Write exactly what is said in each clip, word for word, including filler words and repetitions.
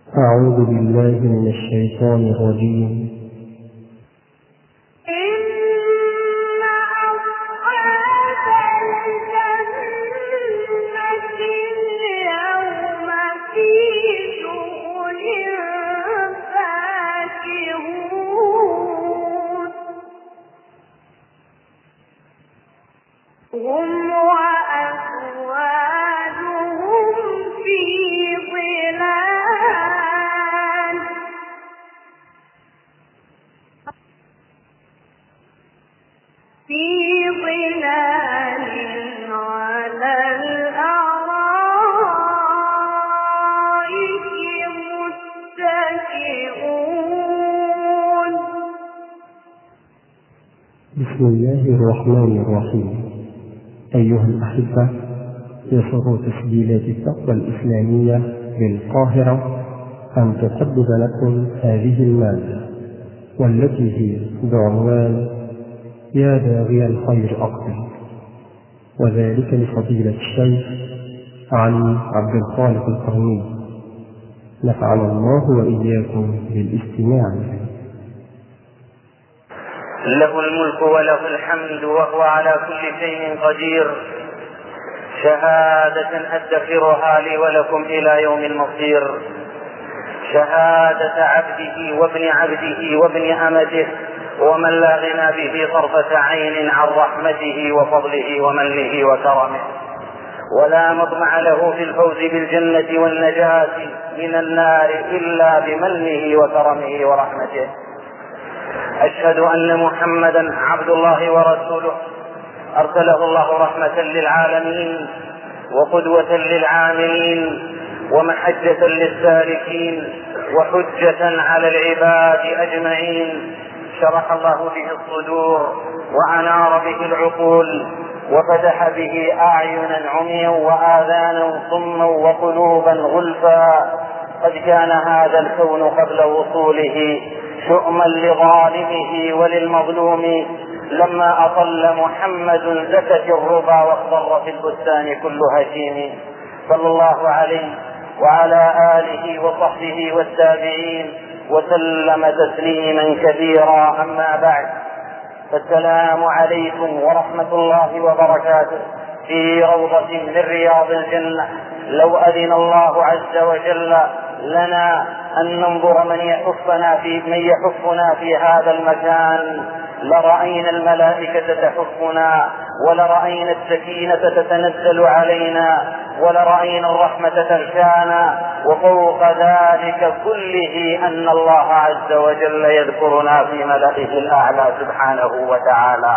أعوذ بالله من الشيطان الرجيم. إن أصحاب الجنة اليوم في شغل فاكهون هم وأزواجهم في ظلال في ظلال على الأرائك متكئون. بسم الله الرحمن الرحيم. أيها الأحبة، يسر تسجيلات التقوى الإسلامية بالقاهرة أن تقدم لكم هذه المادة، والتي هي بعنوان يا باغي الخير أقبل، وذلك لفضيلة الشيخ علي عبد الخالق القرني، نفعنا الله وإياكم بالاستماع إليه. له الملك وله الحمد وهو على كل شيء قدير، شهادة أدخرها لي ولكم إلى يوم المصير، شهادة عبده وابن عبده وابن أمته ومن لا غنى به طرفة عين عن رحمته وفضله ومنه وكرمه، ولا مطمع له في الفوز بالجنة والنجاة من النار إلا بمنه وكرمه ورحمته. أشهد أن محمدا عبد الله ورسوله، أرسله الله رحمة للعالمين وقدوة للعاملين ومحجة للسالكين وحجة على العباد أجمعين، شرح الله به الصدور وأنار به العقول وفتح به أعينا عميا وآذانا صما وقلوبا غلفا. قد كان هذا الكون قبل وصوله شؤما لظالمه وللمظلوم، لما أطل محمد زكت الربا واخضر في البستان كل هشيم، صلى الله عليه وعلى آله وصحبه والتابعين وسلم تسليما كثيرا. أما بعد، فالسلام عليكم ورحمة الله وبركاته في روضة من رياض الجنة. لو أذن الله عز وجل لنا أن ننظر من يحفنا في من يحفنا في هذا المكان لرأينا الملائكة تحفنا، ولرأينا السكينة تتنزل علينا، ولرأينا الرحمة تغشانا، وفوق ذلك كله أن الله عز وجل يذكرنا في ملائه الأعلى سبحانه وتعالى.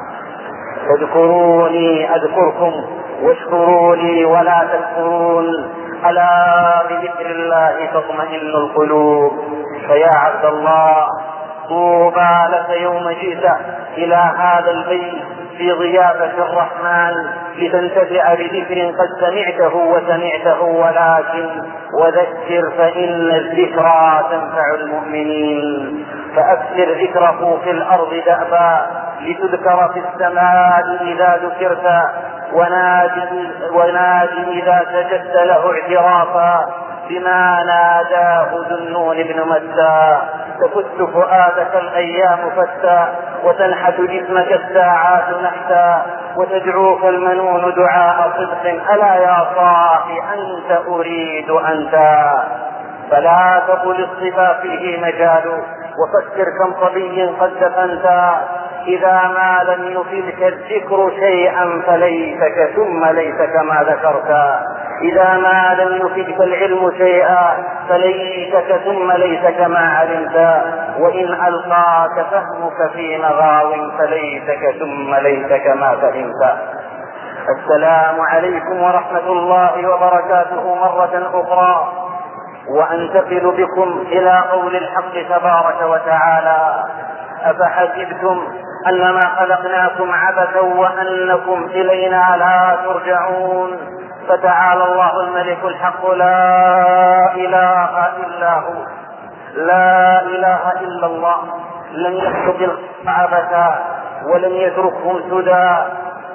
اذكروني أذكركم واشكروا لي ولا تكفرون، ألا بذكر الله تطمئن القلوب. فيا عبد الله، طوبى لك يوم جئت إلى هذا البيت في ضيافة الرحمن لتنتفع بذكر قد سمعته وسمعته، ولكن وذكر فإن الذكرى تنفع المؤمنين. فأكثر ذكره في الأرض دأبا لتذكر في السماء إذا ذكرت، ونادي, ونادي إذا سجدت له اعترافا بما ناداه ذو النون بن متى. تفت فؤادك الأيام فتى، وتنحت جسمك الساعات نحتا، وتدعوك المنون دعاء صدق. ألا يا صاحي أنت أريد أنت، فلا تقل الصفا فيه مجال، وفكر كم صبي قد دفنت. إذا ما لم يفدك الذكر شيئا فليتك ثم ليتك ما ذكرت، إذا ما لم يفدك العلم شيئا فليتك ثم ليتك ما علمت، وإن ألقاك فهمك في مغاو فليتك ثم ليتك ما فهمت. السلام عليكم ورحمة الله وبركاته مرة أخرى، وأنتقل بكم إلى قول الحق تبارك وتعالى: أفحسبتم أنما خلقناكم عبثا وأنكم إلينا لا ترجعون. فتعالى الله الملك الحق لا إله إلا هو، لا إله إلا الله. لم يخلق الخلق عبثا ولم يتركهم سدى،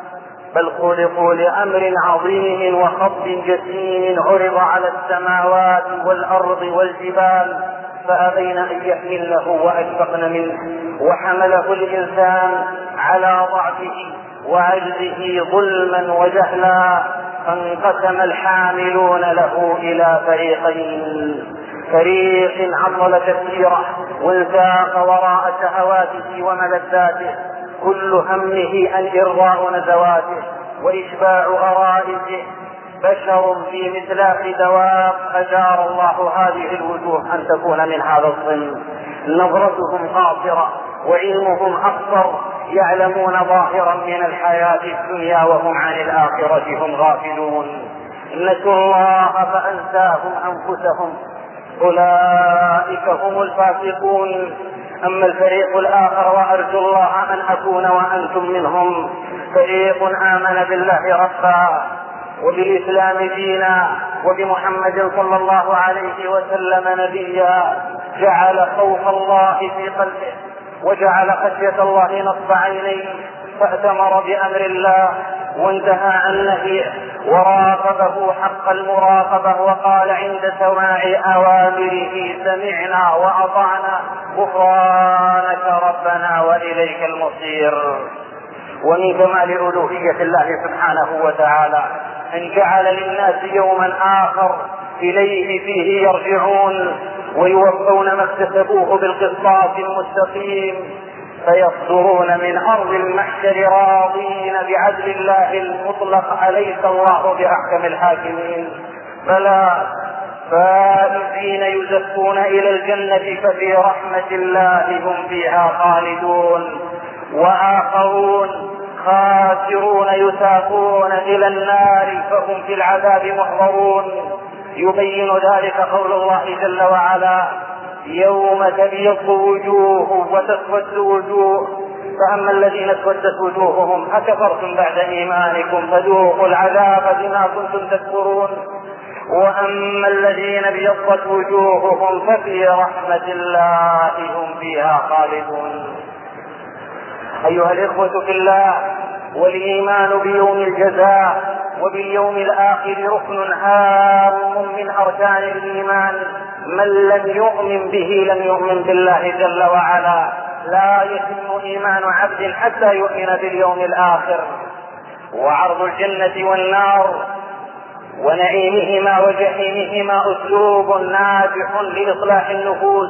بل خلقوا لأمر عظيم وخطب جسيم عرض على السماوات والأرض والجبال فأبين أن يحملنه وأشفقن منه، وحمله الإنسان على ضعفه وعجزه ظلما وجهلا، فانقسم الحاملون له إلى فريقين: فريق عطل تفكيره وانساق وراء شهواته وملذاته كل همه أن إرضاء نزواته وإشباع غرائزه، بشر في مثلاق دواب أجار الله هذه الوجوه أن تكون من هذا الصنف، نظرتهم قاصرة وعلمهم أقصر، يعلمون ظاهرا من الحياة الدنيا وهم عن الآخرة هم غافلون، نسوا الله فأنساهم أنفسهم، أولئك هم الفاسقون. أما الفريق الآخر وأرجو الله أن أكون وأنتم منهم: فريق آمن بالله ربا وبالإسلام دينا وبمحمد صلى الله عليه وسلم نبيا، جعل خوف الله في قلبه وجعل خشية الله نصب عينيه، فأتمر بأمر الله وانتهى عن نهيه وراقبه حق المراقبة، وقال عند سماع أوامره: سمعنا وأطعنا غفرانك ربنا وإليك المصير. ومن كمال ألوهية الله سبحانه وتعالى أن جعل للناس يوما آخر إليه فيه يرجعون ويوفون ما اكتسبوه بالقسطاس المستقيم، فيصدرون من أرض المحشر راضين بعدل الله المطلق: أليس الله بأحكم الحاكمين؟ بلى، فائزين يزفون إلى الجنة ففي رحمة الله هم فيها خالدون، وآخرون خاسرون يساقون إلى النار فهم في العذاب محضرون. يبين ذلك قول الله جل وعلا: يوم تبيض وجوه وتسود وجوه، فأما الذين اسودت وجوههم أكفرتم بعد إيمانكم فذوقوا العذاب بما كنتم تكفرون، وأما الذين ابيضت وجوههم ففي رحمة الله هم فيها خالدون. أيها الإخوة في الله، والإيمان بيوم الجزاء وباليوم الآخر ركن هام من أركان الإيمان، من لم يؤمن به لم يؤمن بالله جل وعلا. لا يتم إيمان عبد حتى يؤمن باليوم الآخر. وعرض الجنة والنار ونعيمهما وجحيمهما أسلوب ناجح لإصلاح النفوس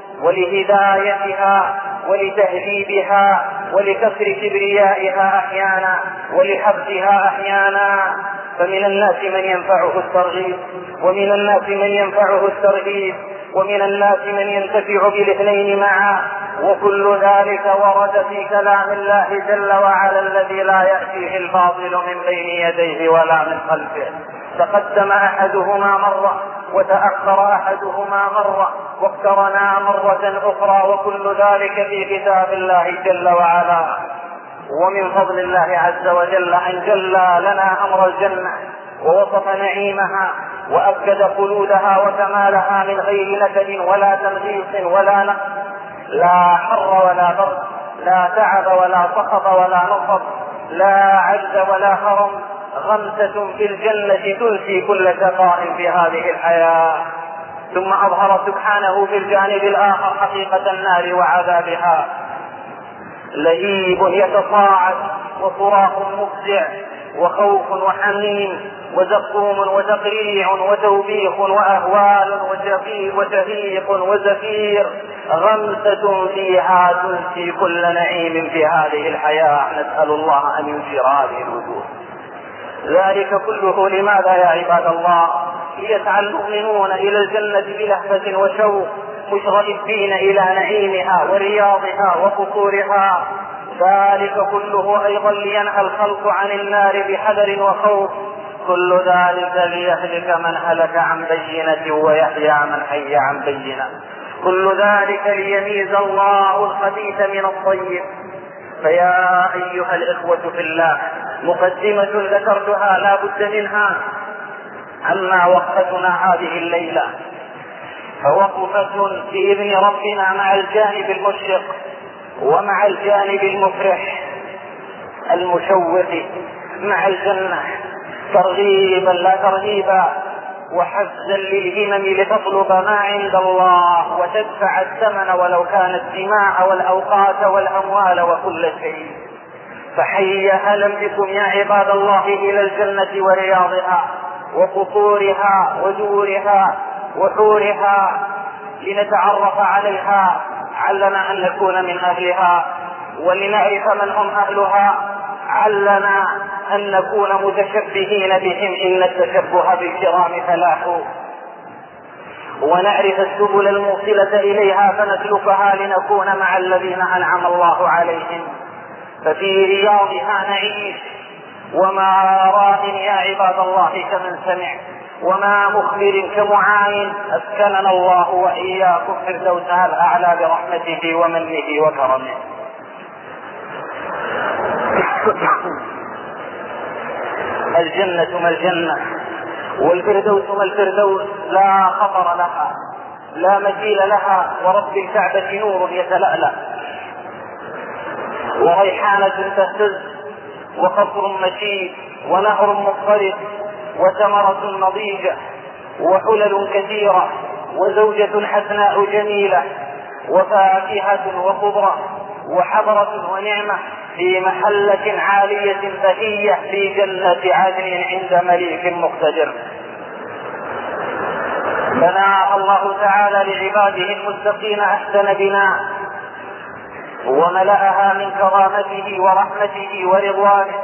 ولهدايتها ولتهذيبها ولكسر كبريائها أحيانا ولحبسها أحيانا. فمن الناس من ينفعه الترغيب ومن الناس من ينفعه الترهيب ومن الناس من ينتفع بالاثنين معا، وكل ذلك ورد في كلام الله جل وعلا الذي لا يأتيه الباطل من بين يديه ولا من خلفه. تقدم أحدهما مرة وتأخر أحدهما مرة واقترنا مرة أخرى، وكل ذلك في كتاب الله جل وعلا. ومن فضل الله عز وجل أن جلى لنا أمر الجنة ووصف نعيمها وأكد خلودها وكمالها من غير نكد ولا تنغيص ولا نقص، لا حر ولا برد، لا تعب ولا صخب ولا نصب، لا عجز ولا هرم. غمسة في الجنة تنسي كل شقاء في هذه الحياة. ثم أظهر سبحانه في الجانب الآخر حقيقة النار وعذابها: لهيب يتصاعد وصراخ مفزع وخوف وحميم وزقوم وتقريع وتوبيخ وأهوال وشهيق وزفير، غمسة فيها تنسي كل نعيم في هذه الحياة. نسأل الله أن ينشر هذه الوجوه. ذلك كله لماذا يا عباد الله؟ ليسعى المؤمنون إلى الجنة بلهفة وشوق، مشغلين إلى نعيمها ورياضها وقصورها. ذلك كله أيضا لينهى الخلق عن النار بحذر وخوف. كل ذلك ليهلك من هلك عن بينة ويحيى من حي عن بينة. كل ذلك ليميز الله الخبيث من الطيب. فيا أيها الإخوة في الله، مقدمة ذكرتها لا بد منها. أما وقفتنا هذه الليلة فوقفة بإذن ربنا مع الجانب المشرق ومع الجانب المفرح المشوق مع الجنة ترغيبا لا ترهيبا، وحفزا للهمم لتطلب ما عند الله وتدفع الثمن ولو كان الدماء والأوقات والأموال وكل شيء. فحيها لم بكم يا عباد الله إلى الجنة ورياضها وقصورها ودورها وحورها لنتعرف عليها، علنا أن نكون من أهلها ولنعرف من هم أهلها، علنا أن نكون متشبهين بهم إن التشبه بالكرام فلاح، ونعرف السبل الموصلة إليها فنسلكها لنكون مع الذين أنعم الله عليهم. ففي رياضها نعيش، وما راء يا عباد الله كمن سمع، وما مخبر كمعاين، أسكننا الله وإياكم فردوسها الأعلى برحمته ومنه وكرمه. الجنة ما الجنة والفردوس ما الفردوس، لا خطر لها لا مثيل لها، ورب الكعبة نور يتلألأ، وريحانة تهتز، وقصر مشيد، ونهر مضطرد، وثمرة نضيجة، وحلل كثيرة، وزوجة حسناء جميلة، وفاكهة وخضرة، وحضرة ونعمة في محلة عالية بهية في جنة عدن عند مليك مقتدر. بناها الله تعالى لعباده المتقين أحسن بناء، وملأها من كرامته ورحمته ورضوانه،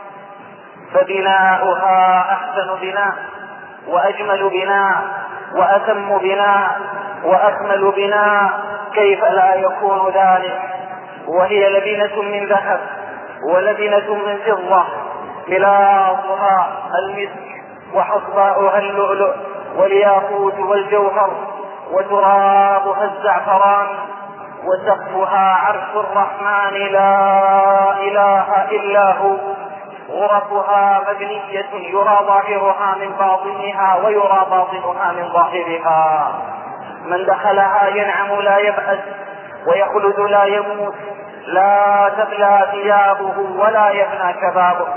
فبناؤها أحسن بناء وأجمل بناء وأتم بناء وأكمل بناء، كيف لا يكون ذلك؟ وهي لبنة من ذهب ولبنة من فضة، ملاطها المسك، وحصباؤها اللؤلؤ والياقوت والجوهر، وترابها الزعفران، وسقفها عرش الرحمن لا إله إلا هو. غرفها مبنية يرى ظاهرها من باطنها ويرى باطنها من ظاهرها، من دخلها ينعم لا يبأس ويخلد لا يموت، لا تبلى ثيابه ولا يفنى شبابه.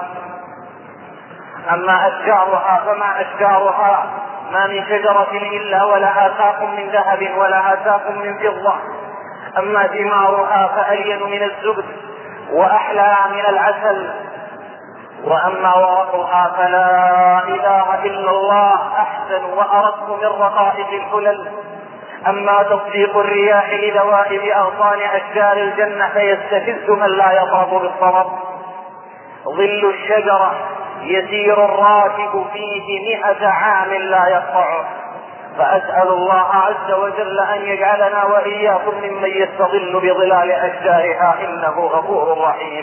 أما أشجارها فما أشجارها، ما من شجرة إلا ولها ساق من ذهب ولها ساق من فضة. أما ثمارها فألين من الزبد وأحلى من العسل. وأما ورقها فلا إله إلا الله، أحسن وأرق من رقائق الحلل. أما تصديق الرياح لدوائب أغصان أشجار الجنة فيستفز من لا يطرب بالطرب. ظل الشجرة يسير الراكب فيه مئة عام لا يقطعه. فأسأل الله عز وجل أن يجعلنا وإياكم ممن يستظل بظلال أشجارها، إنه غفور رحيم.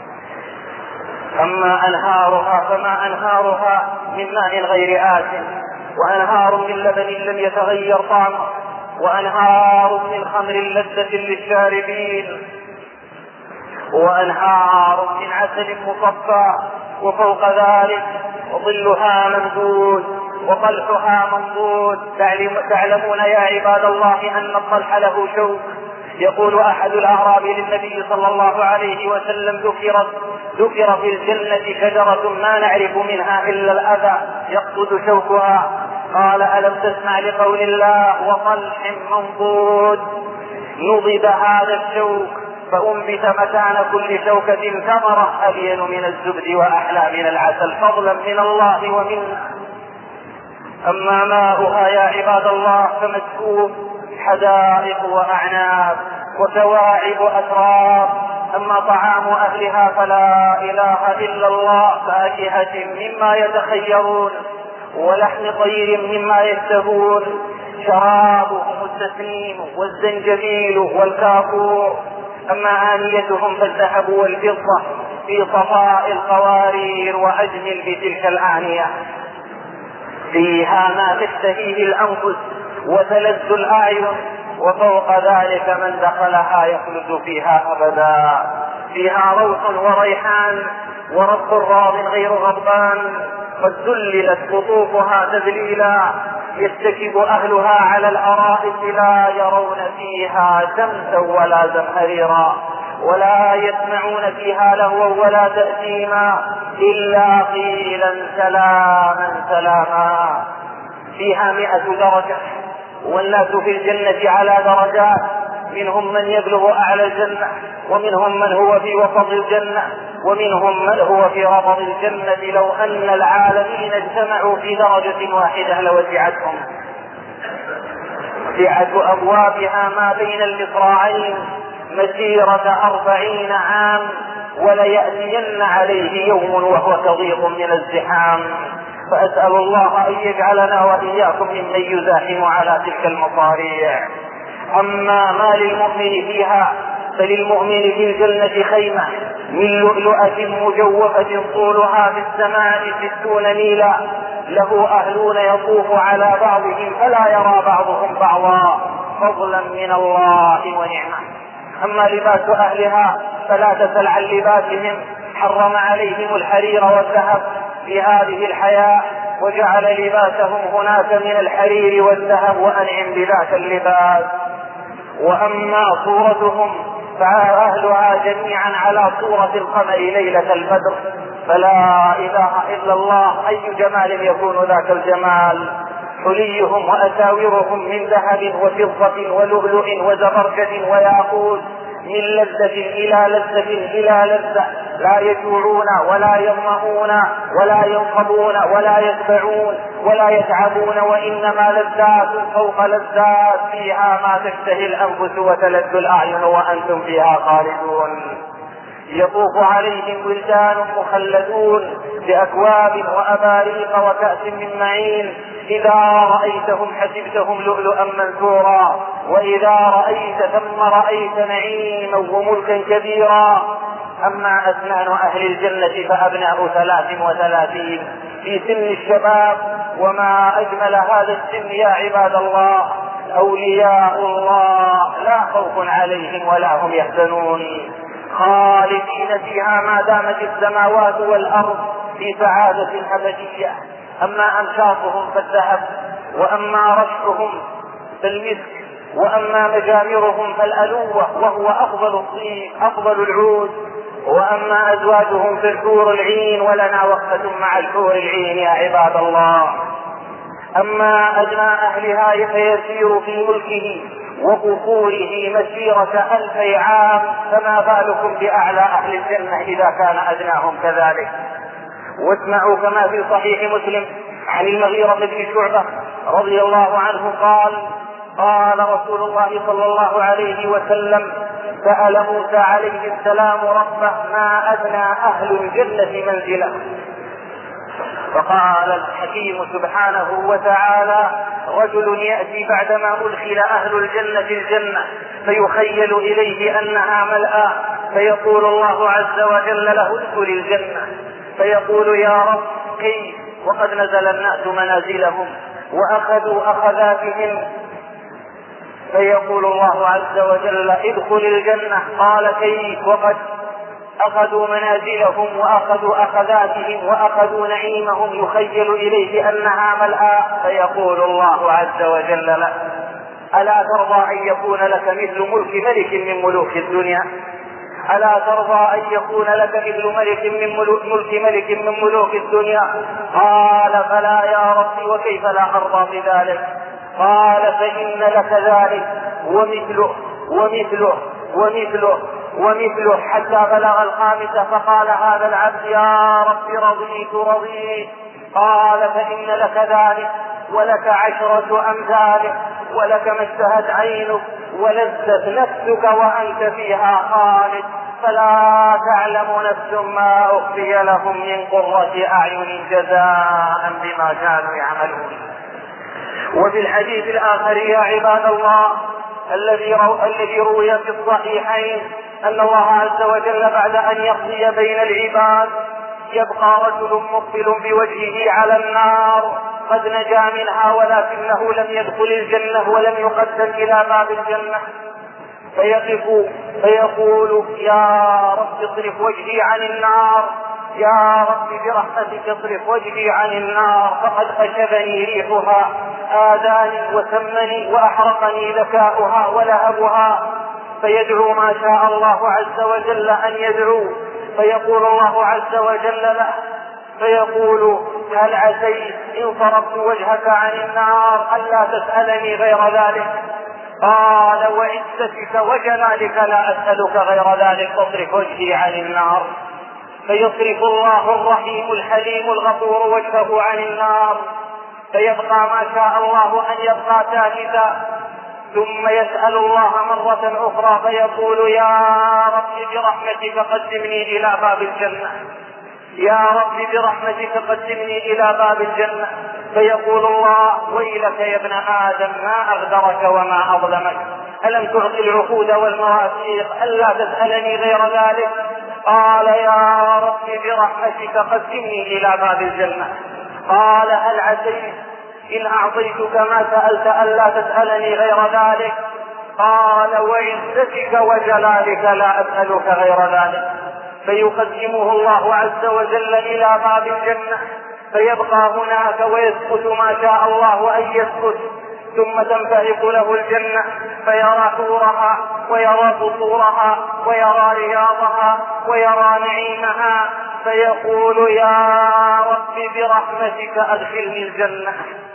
أما أنهارها فما أنهارها من ماء غير آسن، وأنهار من لبن لم يتغير طعمه، وأنهار من خمر لذة للشاربين، وأنهار من عسل مصفى، وفوق ذلك ظلها ممدود وطلحها منضود. تعلمون يا عباد الله أن الطلح له شوك. يقول أحد الأعراب للنبي صلى الله عليه وسلم: ذكرت ذكر في الجنة شجرة ما نعرف منها إلا الأذى يقصد شوكها. قال: ألم تسمع لقول الله: وطلح منضود؟ نضب هذا الشوك فأنبت مكان كل شوكة ثمرة ألين من الزبد وأحلى من العسل، فضلا من الله ومنا. أما ماؤها يا عباد الله فمسكوب، حدائق وأعناب وكواعب أتراب. أما طعام أهلها فلا إله إلا الله، فاكهة مما يتخيرون ولحم طير مما يشتهون. شرابهم التسنيم والزنجبيل والكافور. أما آنيتهم فالذهب والفضة في صفاء القوارير وأجمل بتلك الآنية. فيها ما تشتهيه الأنفس وتلذ الأعين، وفوق ذلك من دخلها يخلد فيها أبدا. فيها روح وريحان ورب راض غير غضبان. قد ذللت قطوفها تذليلا، يتكب أهلها على الأرائك لا يرون فيها شمسا ولا زمهريرا، ولا يسمعون فيها لغوا ولا تأثيما إلا قيلا سلاما سلاما. فيها مئة درجة، والناس في الجنة على درجات، منهم من يبلغ أعلى الجنة، ومنهم من هو في وسط الجنة، ومنهم من هو في ربض الجنة. لو أن العالمين اجتمعوا في درجة واحدة لوسعتهم. وسعة أبوابها ما بين المصراعين مسيرة أربعين عام، وليأتين عليه يوم وهو كضيق من الزحام. فأسأل الله أن يجعلنا وإياكم ممن يزاحم على تلك المصاريع. أما ما للمؤمن فيها فللمؤمن في الجنة خيمة من لؤلؤة مجوفة طولها في السماء ستون ميلا، له أهلون يطوف على بعضهم فلا يرى بعضهم بعضا فضلا من الله ونعمة. أما لباس أهلها فلا تسل عن لباسهم، حرم عليهم الحرير والذهب في هذه الحياة، وجعل لباسهم هناك من الحرير والذهب، وأنعم بذاك اللباس. وأما صورتهم فأهلها جميعا على صورة القمر ليلة البدر، فلا إله إلا الله، أي جمال يكون ذاك الجمال. حليهم وأساورهم من ذهب وفضة ولؤلؤ وزبرجد وياقوت، من لذة إلى لذة إلى لذة، لا يجوعون ولا يظمؤون ولا ينقضون ولا يشبعون ولا يتعبون، وإنما لذات فوق لذات، فيها ما تشتهي الأنفس وتلذ الأعين وأنتم فيها خالدون. يطوف عليهم ولدان مخلدون بأكواب وأباريق وكأس من معين، إذا رأيتهم حسبتهم لؤلؤا منثورا، وإذا رأيت ثم رأيت نعيما وملكا كبيرا. أما أسنان أهل الجنة فأبناء ثلاث وثلاثين في سن الشباب، وما أجمل هذا السن يا عباد الله. أولياء الله لا خوف عليهم ولا هم يحزنون، خالدين فيها ما دامت السماوات والأرض في سعادة أبدية. أما أنشاطهم فالذهب، وأما رشحهم فالمسك، وأما مجامرهم فالألوة وهو أفضل الطيب أفضل العود، وأما أزواجهم فالحور العين، ولنا وقفة مع الحور العين يا عباد الله. أما أدنى أهلها فيسير في ملكه وقصوره مسيرة ألفي عام، فما بالكم بأعلى أهل الجنة إذا كان أدناهم كذلك. واسمعوا كما في صحيح مسلم عن المغيرة بن شعبة رضي الله عنه قال: قال رسول الله صلى الله عليه وسلم: سأل موسى عليه السلام ربه ما أدنى أهل الجنة منزلا، فقال الحكيم سبحانه وتعالى: رجل يأتي بعدما أدخل أهل الجنة الجنة فيخيل إليه أنها ملأى، فيقول الله عز وجل له: ادخل الجنة، فيقول: يا رب كيف وقد نزل الناس منازلهم وأخذوا أخذاتهم؟ فيقول الله عز وجل: ادخل الجنة. قال: كيف وقد أخذوا منازلهم وأخذوا أخذاتهم وأخذوا نعيمهم، يخيل إليه أنها ملأى؟ فيقول الله عز وجل له: ألا ترضى أن يكون لك مثل ملك ملك من ملوك الدنيا؟ ألا ترضى أن يكون لك مثل ملك من ملوك ملك ملك من ملوك الدنيا؟ قال: فلا يا ربي، وكيف لا أرضى بذلك؟ قال: فإن لك ذلك ومثله ومثله ومثله ومثله، حتى بلغ الخامسة. فقال هذا العبد: يا رب رضيت رضيت. قال: فإن لك ذلك ولك عشرة أمثاله، ولك ما اشتهت عينك ولذت نفسك وأنت فيها خالد، فلا تعلم نفس ما أخفي لهم من قرة أعين جزاء بما كانوا يعملون. وفي الحديث الآخر يا عباد الله الذي رو... الذي روي في الصحيحين أن الله عز وجل بعد أن يقضي بين العباد يبقى رجل مقبل بوجهه على النار قد نجا منها، ولكنه لم يدخل الجنة ولم يقدم إلى باب الجنة، فيقف فيقول: يا رب اصرف وجهي عن النار، يا رب برحمتك اصرف وجهي عن النار، فقد خشبني ريحها، آذاني وسمني وأحرقني ذكاؤها ولهبها. فيدعو ما شاء الله عز وجل أن يدعو، فيقول الله عز وجل له، فيقول هل عسيت إن صرفت وجهك عن النار ألا تسألني غير ذلك؟ قال وعزتك وجلالك لا أسألك غير ذلك فاصرف وجهي عن النار. فيصرف الله الرحيم الحليم الغفور وجهه عن النار، فيبقى ما شاء الله أن يبقى ثالثا، ثم يسأل الله مرة أخرى فيقول يا رب برحمتك قدمني إلى باب الجنة، يا رب برحمتك قدمني إلى باب الجنة. فيقول الله ويلك يا ابن آدم ما أغدرك وما أظلمك، ألم تعطي العهود والمواثيق ألا تسألني غير ذلك؟ قال يا رب برحمتك قدمني إلى باب الجنة. قال هل عسيت إن أعطيتك ما سألت ألا تسألني غير ذلك؟ قال وعزتك وجلالك لا أسألك غير ذلك. فيقدمه الله عز وجل إلى باب الجنة، فيبقى هناك ويسكت ما شاء الله أن يسكت، ثم تنفرق له الجنة فيرى حورها ويرى قصورها ويرى رياضها ويرى نعيمها، فيقول يا رب برحمتك أدخلني الجنة.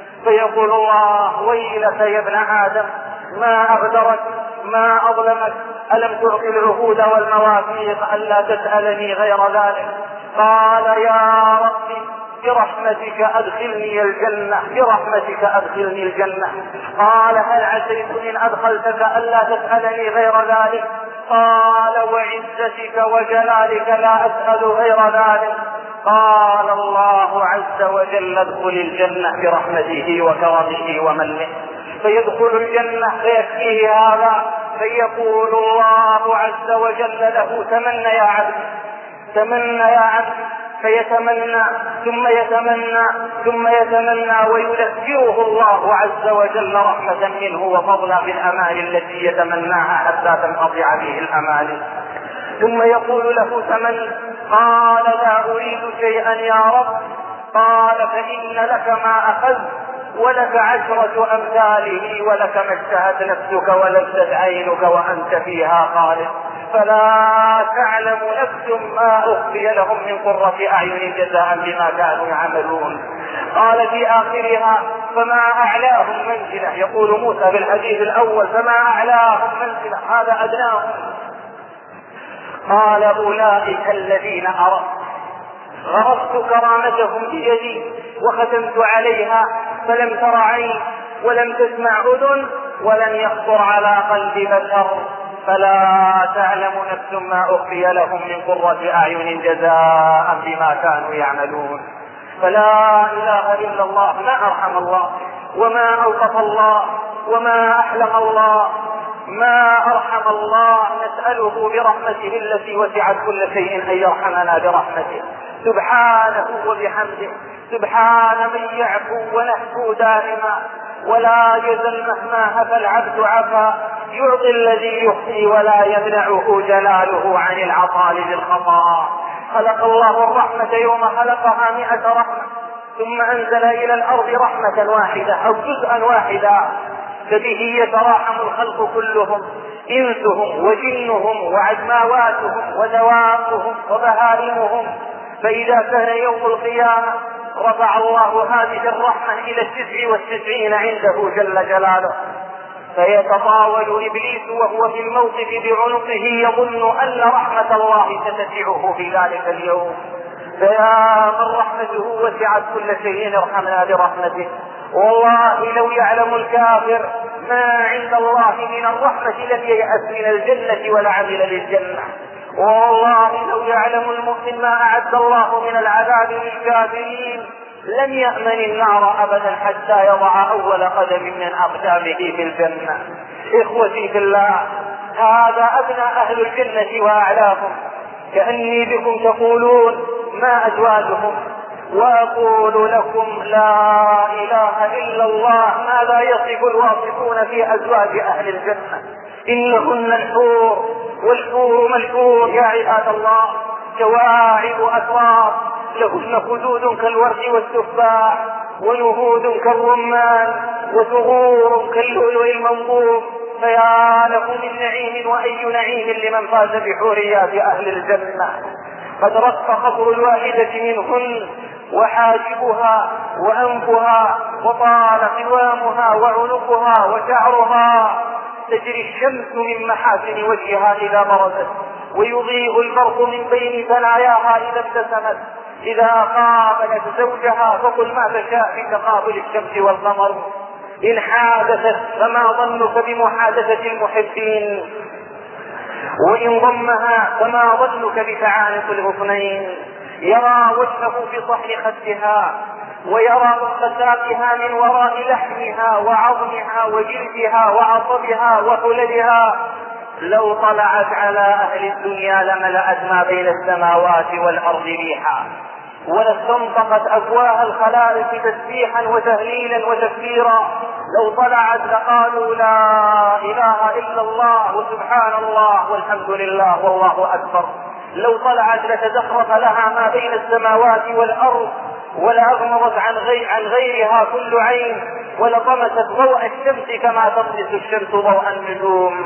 فيقول الله ويلك يا ابن آدم ما أغدرك ما أظلمك، ألم تعطي العهود والمواثيق ألا تسألني غير ذلك؟ قال يا رب برحمتك أدخلني الجنة، برحمتك أدخلني الجنة. قال هل عسيت إن أدخلتك ألا تسألني غير ذلك؟ قال وعزتك وجلالك لا أسأل غير ذلك. قال الله عز وجل ادخل الجنة برحمته وكرمه ومنه. فيدخل الجنة فيكفيه هذا، فيقول الله عز وجل له تمنى يا عبد، تمنى يا عبد، فيتمنى ثم يتمنى ثم يتمنى ويذكره الله عز وجل رحمة منه وفضلا بالأمال التي يتمناها حتى تنقطع به الأمال. ثم يقول له تمنى، قال لا أريد شيئا يا رب. قال فإن لك ما أخذت ولك عشرة أمثاله ولك ما اشتهت نفسك ولذت عينك وأنت فيها خالد، فلا تعلم نفس ما أخفي لهم من قرة أعين جزاء بما كانوا يعملون. قال في آخرها فما أعلاهم منزلة، يقول موسى بالحديث الأول فما أعلاهم منزلة هذا أدناهم. قال أولئك الذين أردت غرست كرامتهم بيدي وختمت عليها فلم تر عين ولم تسمع أذن ولم يخطر على قلب بشر، فلا تعلم نفس ما أخفي لهم من قرة أعين جزاء بما كانوا يعملون. فلا إله إلا الله، ما أرحم الله وما ألطف الله وما أحلم الله، ما أرحم الله. نسأله برحمته التي وسعت كل شيء أن يرحمنا برحمته سبحانه وبحمده. سبحان من يعفو ونهفو دائما ولا يزل مهما هفى العبد عفا، يعطي الذي يحصي ولا يمنعه جلاله عن العطاء للخطاء. خلق الله الرحمة يوم خلقها مئة رحمة، ثم أنزل إلى الأرض رحمة واحدة أو جزءا واحدا، فبه يتراحم الخلق كلهم، إنسهم وجنهم وعجماواتهم ودوابهم وبهائمهم. فإذا كان يوم القيامة رفع الله هذه الرحمة إلى التسع والتسعين عنده جل جلاله، فيتطاول إبليس وهو في الموقف بعنقه يظن أن رحمة الله ستسعه في ذلك اليوم. فيا من رحمته وسعت كل شيء ارحمنا برحمته. والله لو يعلم الكافر ما عند الله من الرحمة لم ييأس من الجنة ولا عمل للجنة. والله لو يعلم المؤمن ما أعد الله من العذاب للكافرين لم يأمن النار أبدا حتى يضع أول قدم من أقدامه في الجنة. إخوتي في الله، هذا أبنى أهل الجنة وأعلاهم، كأني بكم تقولون ما أزواجهم، وأقول لكم لا إله إلا الله ماذا يصف الواصفون في أزواج أهل الجنة. إنهن الحور، والحور ملحور يا عباد الله، كواعب أتراب، لهن خدود كالورد والتفاح، ونهود كالرمان، وثغور كاللؤلؤ المنضود، فيا له من نعيم وأي نعيم لمن فاز بحوريات أهل الجنة. قد رق خطر الواحدة منهن وحاجبها وأنفها وطال قوامها وعنقها وشعرها. تجري الشمس من محاسن وجهها إذا برزت، ويضيء البرق من بين ثناياها إذا ابتسمت. إذا قابلت زوجها فقل ما تشاء في تقابل الشمس والقمر. إن حادثت فما ظنك بمحادثة المحبين، وإن ضمها فما ظنك بتعانق الغصنين. يرى وجهه في صحن خدها، ويرى مخساتها من وراء لحمها وعظمها وجلدها وعصبها وحللها. لو طلعت على أهل الدنيا لملأت ما بين السماوات والأرض ريحا، ولاستنطقت أفواه الخلائق تسبيحا وتهليلا وتكبيرا. لو طلعت لقالوا لا إله إلا الله وسبحان الله والحمد لله والله أكبر. لو طلعت لتزخرف لها ما بين السماوات والأرض، ولأغمضت عن, غير عن غيرها كل عين، ولطمست ضوء الشمس كما تطمس الشمس ضوء النجوم.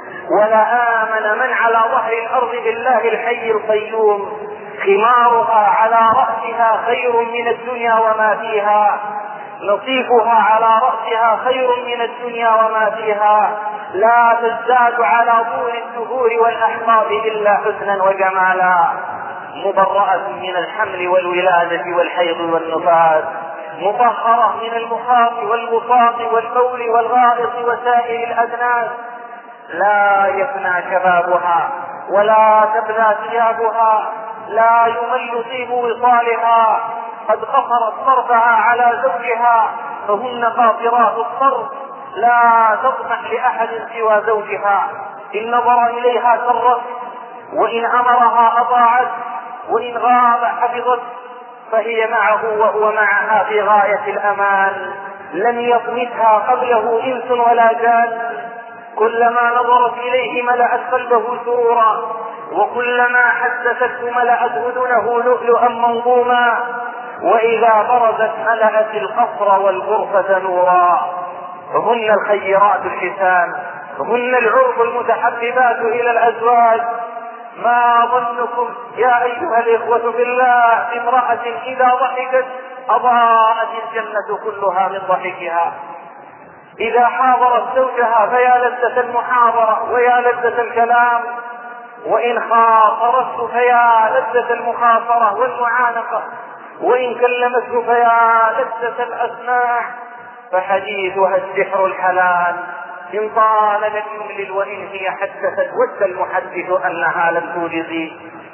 ولآمن من على ظهر الأرض بالله الحي القيوم. خمارها على رأسها خير من الدنيا وما فيها، نصيفها على رأسها خير من الدنيا وما فيها. لا تزداد على طول الدهور والأحقاب إلا حسنا وجمالا. مبرأة من الحمل والولادة والحيض والنفاس، مطهرة من المخاط والبساط والبول والغائط وسائر الأدناس. لا يفنى شبابها ولا تبلى ثيابها، لا يمل طيب وصالها. قد قصرت طرفها على زوجها فهن قاصرات الطرف، لا تطمح لأحد سوى زوجها. إن نظر إليها سرت، وإن أمرها أطاعت، وإن غاب حفظت. فهي معه وهو معها في غاية الأمان. لم يطمثها قبله إنس ولا جان. كلما نظرت إليه ملأت قلبه سرورا، وكلما حدثته ملأت أذنه لؤلؤا منظوما. وإذا برزت ملأت القصر والغرفة نورا. هن الخيرات الحسان، هن العرب المتحببات إلى الأزواج. ما ظنكم يا أيها الإخوة بالله امرأة إذا ضحكت أضاءت الجنة كلها من ضحكها. إذا حاضرت زوجها فيا لذة المحاضرة ويا لذة الكلام، وإن خاطرته فيا لذة المخاطرة والمعانقة، وإن كلمته فيا لذة الأسماع. فحديثها السحر الحلال، إن طال لم يملل، وإن هي حدثت ود المحدث أنها لم توجد.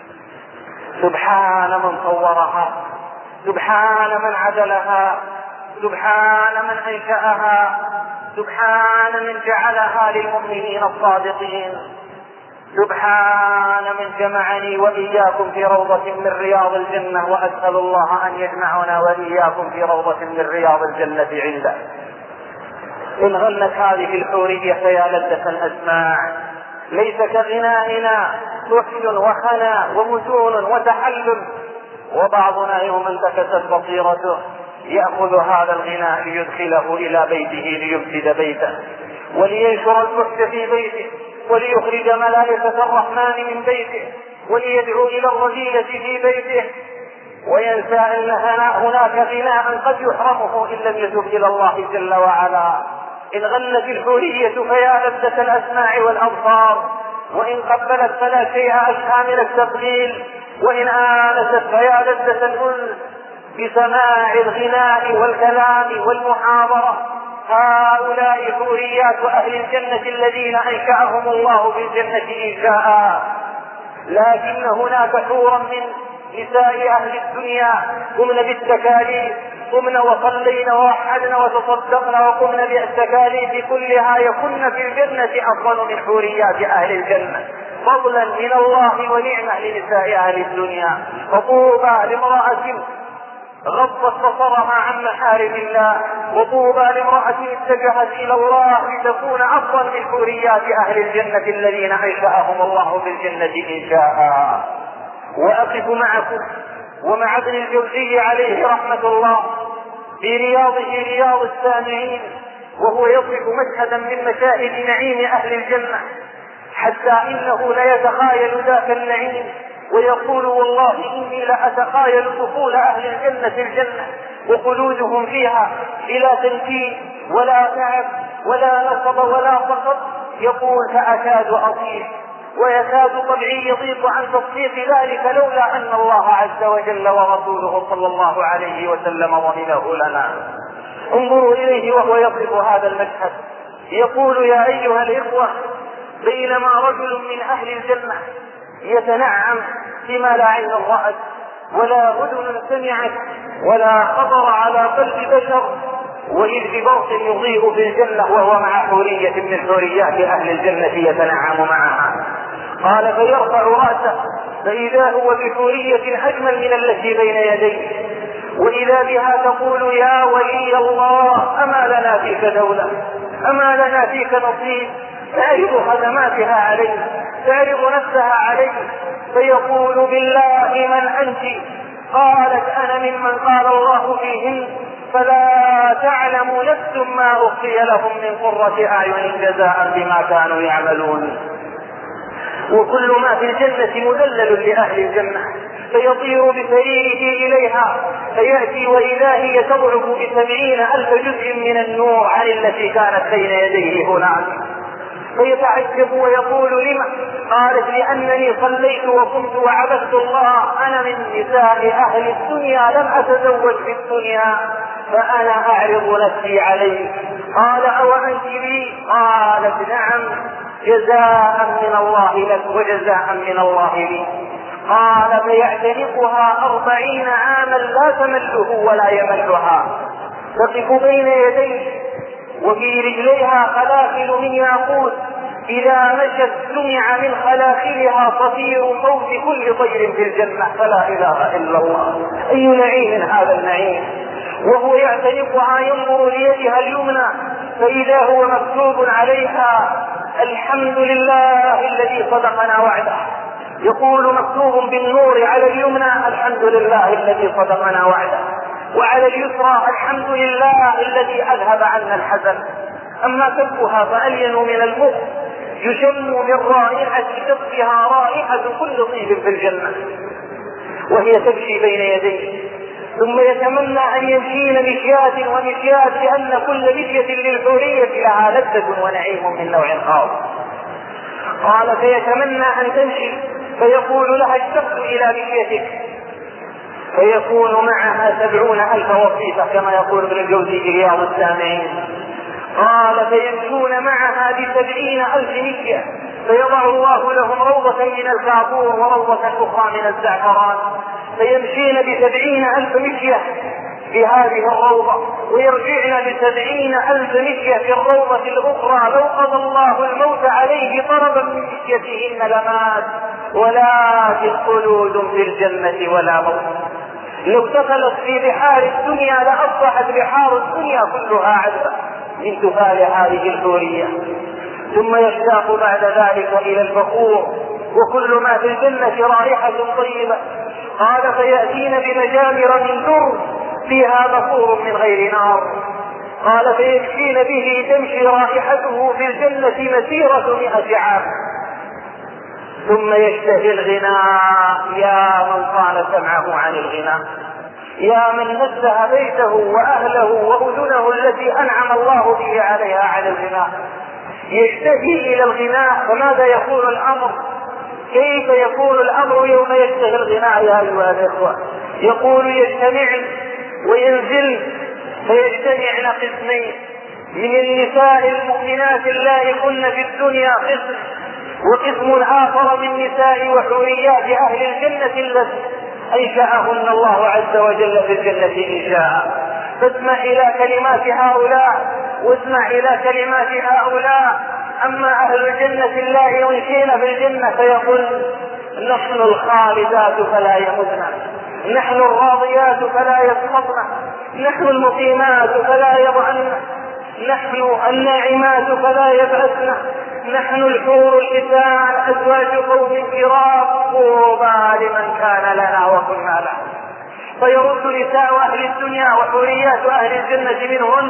سبحان من صورها، سبحان من عدلها، سبحان من أنشأها، سبحان من جعلها للمؤمنين الصادقين. سبحان من جمعني وإياكم في روضة من رياض الجنة، وأسأل الله أن يجمعنا وإياكم في روضة من رياض الجنة عنده. إن غنت هذه الحورية فيا لذة الأسماع، ليس كغنائنا سحل وخنا ومتون وتحلل. وبعضنا يوم انتكست بصيرته يأخذ هذا الغناء ليدخله إلى بيته ليفسد بيته، ولينشر الفحش في بيته، وليخرج ملائكة الرحمن من بيته، وليدعو إلى الرذيلة في بيته، وينسى أن هناك غناء قد يحرمه إن لم يتب إلى الله جل وعلا. إن غنت الحورية فيا لذة الأسماع والأبصار، وإن قبلت فلا شيء أشهى من التقبيل، وإن آنست فيا لذة الأنس بسماع الغناء والكلام والمحاضرة. هؤلاء حوريات أهل الجنة الذين أنشأهم الله في الجنة إنشاء. لكن هناك حورا من نساء أهل الدنيا قمن بالتكاليف، قمن وصلين ووحدن وتصدقن وقمن بالتكاليف كلها، يكن في الجنة أفضل من حوريات أهل الجنة، فضلا من الله ونعمة لنساء أهل الدنيا. وطوبى لامرأة غضت بصرها عن محارم الله، وطوبى لامرأة اتجهت إلى الله لتكون أفضل من حوريات أهل الجنة الذين أنشأهم الله بالجنة إنشاء. وأقف معكم ومع ابن الجوزي عليه رحمة الله في رياضه رياض السامعين وهو يصف مشهدا من مشاهد نعيم أهل الجنة، حتى إنه ليتخايل ذاك النعيم ويقول والله إني لأتخايل دخول أهل الجنة الجنة وخلودهم فيها بلا تنكيل ولا تعب ولا نصب ولا فقر. يقول فأكاد أطيح، ويكاد طبعي يضيق عن تصديق ذلك لولا أن الله عز وجل ورسوله صلى الله عليه وسلم ضمنه لنا. انظروا إليه وهو يصف هذا المشهد، يقول يا أيها الإخوة بينما رجل من أهل الجنة يتنعم فيما لا عين رأت ولا أذن سمعت ولا خطر على قلب بشر، وإذ ببرق يضيء في الجنة وهو مع حورية من حوريات أهل الجنة يتنعم معها. قال فيرفع رأسه فإذا هو بحورية أجمل من التي بين يديه، وإذا بها تقول يا ولي الله أما لنا فيك دولة، أما لنا فيك نصيب. تعرض خدماتها عليه، تعرض نفسها عليه، فيقول بالله من أنت؟ قالت أنا ممن قال الله فيهن فلا تعلم نفس ما أخفي لهم من قرة أعين جزاء بما كانوا يعملون. وكل ما في الجنة مذلل لأهل الجنة، فيطير بسريره إليها فيأتي وإذا هي تضعف بسبعين ألف جزء من النور عن التي كانت بين يديه هناك، فيتعجب ويقول لما؟ قالت لأنني صليت وقمت وعبدت الله، أنا من نساء أهل الدنيا لم أتزوج في الدنيا فأنا أعرض نفسي عليه. قال أو أنت لي؟ قالت نعم، جزاء من الله لك وجزاء من الله لي. قال فيعتنقها أربعين عاما لا تمله ولا يملها، تقف بين يديه وفي رجليها خلاخل من ياقوت، إذا مشت سمع من خلاخلها صفير صوت كل طير في الجنة، فلا إله إلا الله. أي نعيم هذا النعيم. وهو يعتنقها ينظر ليدها اليمنى فإذا هو مكتوب عليها الحمد لله الذي صدقنا وعده. يقول مكتوب بالنور على اليمنى الحمد لله الذي صدقنا وعده، وعلى اليسرى الحمد لله الذي أذهب عنا الحزن. أما كفها فألين من المخ، يشم من رائحة كفها رائحة كل طيب في الجنة وهي تمشي بين يديه، ثم يتمنى أن يمشين مشيات ومشيات، لأن كل مشية للحورية لها لذة ونعيم من نوع خاص. قال فيتمنى أن تمشي فيقول لها اشتقت إلى مشيتك، فيكون معها سبعون ألف وصيفة كما يقول ابن الجوزي في رياض السامعين. قال فيمشون معها بسبعين ألف مشية، فيضع الله لهم روضة من الكافور وروضة أخرى من الزعفران، فيمشين بسبعين ألف مشية في هذه الروضة ويرجعن بسبعين ألف مشية في الروضة الأخرى. لو قضى الله الموت عليه طربا من مشيتهن لمات، ولكن خلود في الجنة ولا موت. لو دخلت في بحار الدنيا لأصبحت بحار الدنيا كلها عذبا من تفال هذه الحورية. ثم يشتاق بعد ذلك إلى البخور، وكل ما في الجنة رائحة طيبة. قال فيأتين بمجامر من در فيها بخور من غير نار. قال فيمشين به تمشي رائحته في الجنة مسيرة مئة عام. ثم يشتهي الغناء، يا من قال سمعه عن الغناء، يا من نزه بيته وأهله وأذنه التي أنعم الله به عليها عن الغناء. يشتهي إلى الغناء، فماذا يكون الأمر؟ كيف يكون الأمر يوم يشتهي الغناء يا أيها الإخوة؟ يقول يجتمعن وينزل فيجتمعن قسمين من النساء المؤمنات اللائقن في الدنيا قسم، وقسم آخر من نساء وحوريات أهل الجنة التي أنشأهن الله عز وجل في الجنة إنشاء. فاسمع إلى كلمات هؤلاء واسمع إلى كلمات هؤلاء. أما أهل الجنة اللائي يمشين في الجنة فيقول نحن الخالدات فلا يموتن، نحن الراضيات فلا يسقطن، نحن المقيمات فلا يضعن، نحن الناعمات فلا يبعثن، نحن الحور الحسان أزواج قوم كرام طوبى لمن كان لنا وكنا له. فيرد نساء أهل الدنيا وحوريات أهل الجنة منهن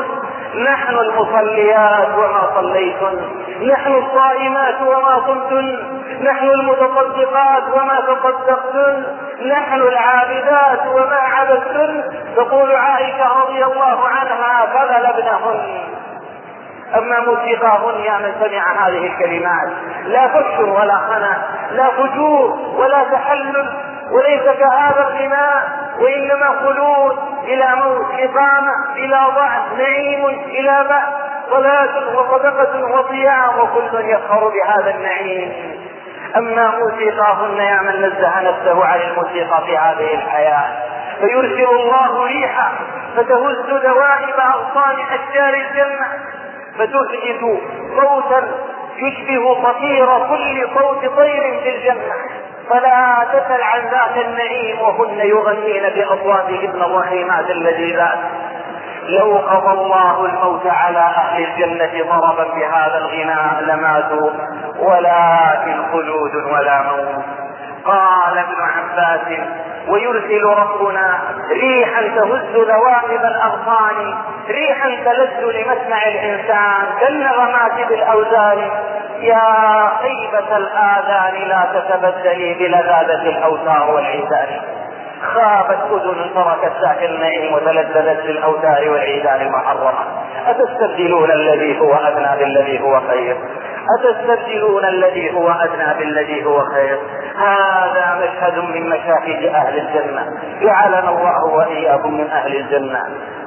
نحن المصليات وما صليتن، نحن الصائمات وما صمتن، نحن المتصدقات وما تصدقتن، نحن العابدات وما عبدتن. تقول عائشة رضي الله عنها فغلبنهن. أما موسيقاهن يا من سمع هذه الكلمات لا فشر ولا خنا، لا فجور ولا تحلل، وليس كهذا الغناء، وإنما خلود إلى موت، إقامة إلى ضعف، نعيم إلى بأس، صلاة وصدقة وصيام، وكل يفخر بهذا النعيم. أما موسيقاهن يا من نزه نفسه عن الموسيقى في هذه الحياة، فيرسل الله ريحا فتهز دوائب أغصان أشجار الجنة، فتحدث صوتا يشبه صفير كل صوت طير في الجنة، فلا تسل عن ذات النعيم وهن يغنين بأصواتهن الرحيمات اللذيذات. لو قضى الله الموت على أهل الجنة ضربا بهذا الغناء لماتوا، ولكن خلود ولا موت. قال ابن عباس: ويرسل ربنا ريحا تهز ذوائب الأغصان، ريحا تلذ لمسمع الإنسان كالنغمات بالأوزان. يا خيبة الآذان لا تتبدلي بلذاذة الأوتار والعيدان. خابت أذن تركت ذاك النعيم وتلذذت بالأوتار والعيدان المحرمة. أتستبدلون الذي هو أدنى بالذي هو خير؟ أتستبدلون الذي هو أدنى بالذي هو خير؟ هذا مشهد من مشاهد أهل الجنة، جعلنا الله وإياكم من أهل الجنة.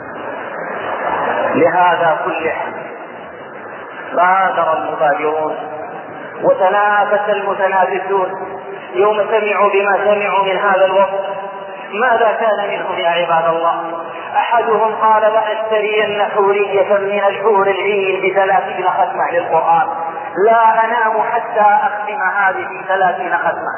لهذا كله بادر المبادرون وتنافس المتنافسون يوم سمعوا بما سمعوا من هذا الوقت. ماذا كان منهم يا عباد الله؟ أحدهم قال: لأشترين حورية من الحور العين بثلاثين ختمة للقرآن، لا أنام حتى أختم هذه ثلاثين ختمة.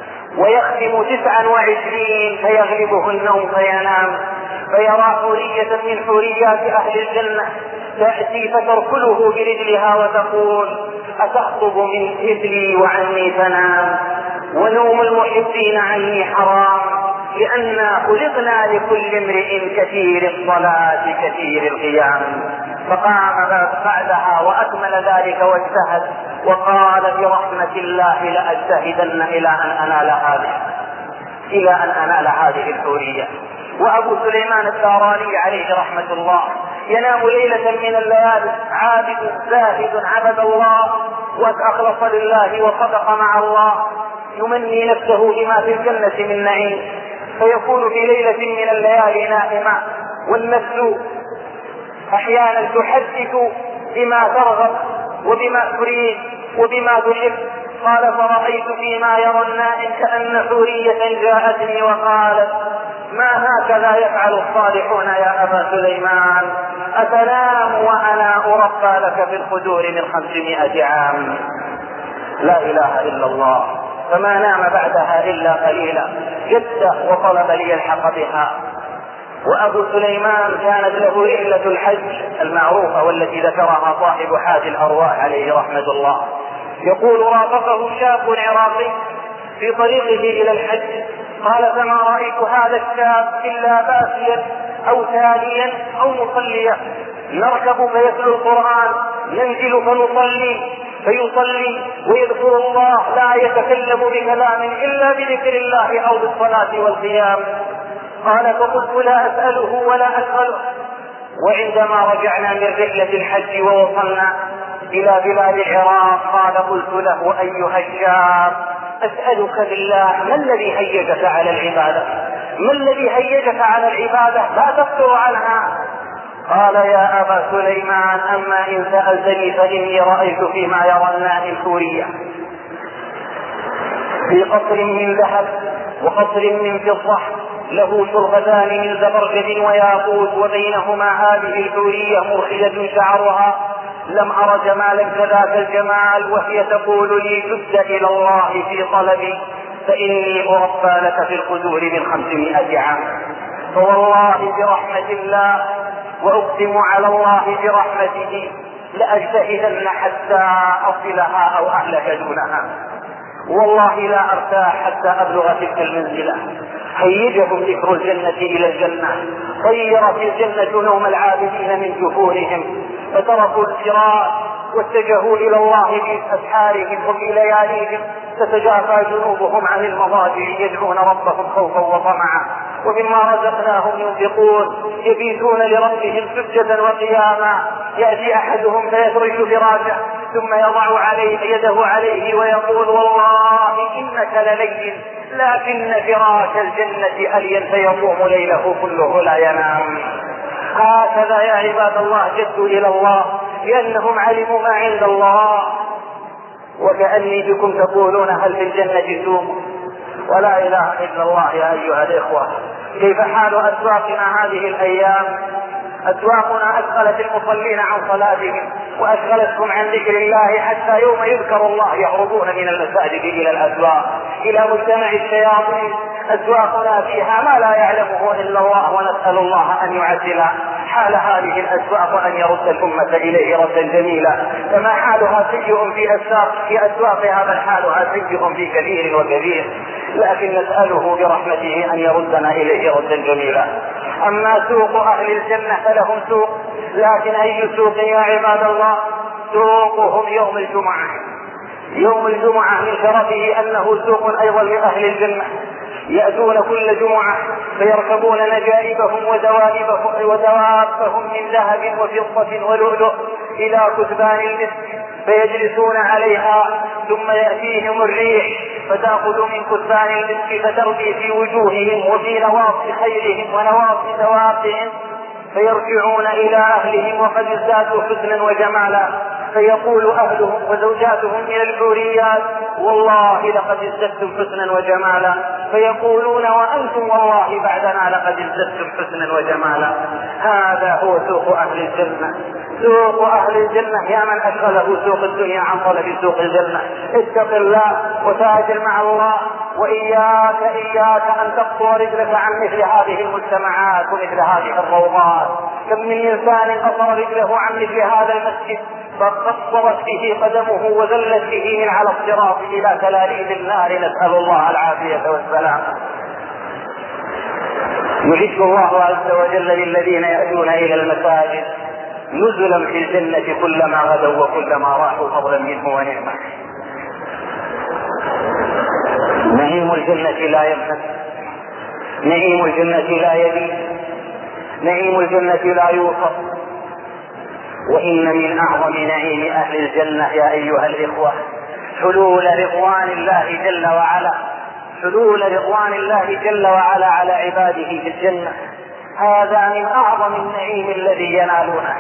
ويختم تسعا وعشرين فيغلبه النوم فينام، فيرى حورية من حوريات أهل الجنة تأتي فتركله برجلها وتقول: أتخطب من مثلي وعني تنام؟ ونوم المحبين عني حرام، لأننا خلقنا لكل امرئ كثير الصلاة كثير القيام. فقام بعدها وأكمل ذلك واجتهد وقال: برحمة الله لأجتهدن إلى أن أنال هذه إلى أن أنال هذه الحورية. وأبو سليمان الداراني عليه رحمة الله ينام ليلة من الليالي عابد زاهد عبد الله وأخلص لله وصدق مع الله، يمني نفسه بما في الجنة من نعيم، فيكون في ليلة من الليالي نائما، والنفس أحيانا تحدث بما ترغب وبما تريد وبما تحب. قال: فرأيت فيما يرى النائم كأن حورية جاءتني وقالت: ما هكذا يفعل الصالحون يا أبا سليمان؟ أتنام وأنا أربى لك في الخدور من خمسمائة عام؟ لا إله إلا الله. فما نام بعدها إلا قليلا، جد وطلب لي الحق بها. وأبو سليمان كانت له رحلة الحج المعروفة والتي ذكرها صاحب حاج الأرواح عليه رحمة الله. يقول: رافقه شاب عراقي في طريقه إلى الحج، قال: فما رأيت هذا الشاب إلا باسيا أو تاليا أو مصليا، نركب فيتلو القرآن، ننزل فنصلي فيصلي ويذكر الله، لا يتكلم بكلام إلا بذكر الله أو بالصلاة والقيام. قال: فقلت: لا أسأله ولا أسأله. وعندما رجعنا من رحلة الحج ووصلنا إلى بلاد العراق قال: قلت له: أيها الشاب، أسألك بالله، ما الذي هيجك على العبادة؟ ما الذي هيجك على العبادة لا تفتر عنها؟ قال: يا أبا سليمان، أما إن سألتني فإني رأيت فيما يرى النائم حورية في قصر من ذهب وقصر من فضة، له شربتان من زبرجد وياقوت، وبينهما هذه الحورية مرخية شعرها، لم أر جمالا كذاك الجمال، وهي تقول لي: جد إلى الله في طلبي فإني أربى لك في الخدور من خمسمائة عام. فوالله برحمة الله وأقسم على الله برحمته لأجتهدن حتى أصلها أو أهلك دونها، والله لا أرتاح حتى أبلغ تلك المنزلة. هيجهم ذكر الجنة إلى الجنة، طيرت الجنة نوم العابدين من جفونهم، فتركوا الفراش واتجهوا إلى الله بأسحارهم وفي لياليهم، تتجافى جنوبهم عن المضاجع يدعون ربهم خوفا وطمعا، ومما رزقناهم ينفقون، يبيتون لربهم سجدا وقياما. يأتي أحدهم فيفرش فراشه ثم يضع عليه يده عليه ويقول والله إنك للين، لكن فراش الجنة ألين، فيقوم ليله كله لا ينام. هكذا يا عباد الله جدوا إلى الله لأنهم علموا ما عند الله. وكأني بكم تقولون هل في الجنة سوق؟ ولا إله إلا الله. يا أيها الإخوة، كيف حال أسواقنا هذه الأيام؟ أسواقنا أشغلت المصلين عن صلاتهم وأشغلتهم عن ذكر الله، حتى يوم يذكر الله يهربون من المساجد إلى الأسواق، إلى مجتمع الشياطين. أسواقنا فيها ما لا يعلمه إلا الله، ونسأل الله أن يعدل حال هذه الأسواق وأن يرد الأمة إليه ردا جميلا. كما حالها سيء في أسواق في أسواقها، بل حالها سيء في كثير وكثير، لكن نسأله برحمته أن يردنا إليه ردا جميلا. أما سوق أهل الجنة فلهم سوق، لكن أي سوق يا عباد الله؟ سوقهم يوم الجمعة. يوم الجمعة من شرفه أنه سوق أيضا لأهل الجنة، يأتون كل جمعة فيركبون نجائبهم ودوابهم ودوابهم من ذهب وفضة ولؤلؤ إلى كثبان المسك، فيجلسون عليها، ثم يأتيهم الريح فتأخذ من كثبان المسك فترمي في وجوههم وفي نواصي خيلهم ونواصي دوابهم، فيرجعون إلى أهلهم وقد ازدادوا حسنا وجمالا. فيقول أهلهم وزوجاتهم من الحوريات والله لقد ازددتم حسنا وجمالا، فيقولون وأنتم والله بعدنا لقد ازددتم حسنا وجمالا. هذا هو سوق أهل الجنة. سوق أهل الجنة يا من أشغله سوق الدنيا عن طلب سوق الجنة، اتق الله وتاجر مع الله، وإياك إياك أن تقطع رجلك عن مثل هذه المجتمعات ومثل هذه الروضات. كم من إنسان قطع رجله عن مثل هذا المسجد فقصرت به قدمه وذلت به من على الصراط إلى تلاليذ النار، نسأل الله العافية والسلام. يحب الله عز وجل للذين يأتون إلى المساجد نزلا في الجنة كلما غدوا وكلما راحوا فضلا منه ونعمة. نعيم الجنة لا ينفد، نعيم الجنة لا يبيد، نعيم الجنة لا يوصف. وإن من أعظم نعيم أهل الجنة يا أيها الإخوة حلول رضوان الله جل وعلا، حلول رضوان الله جل وعلا على عباده في الجنة. هذا من أعظم النعيم الذي ينالونه.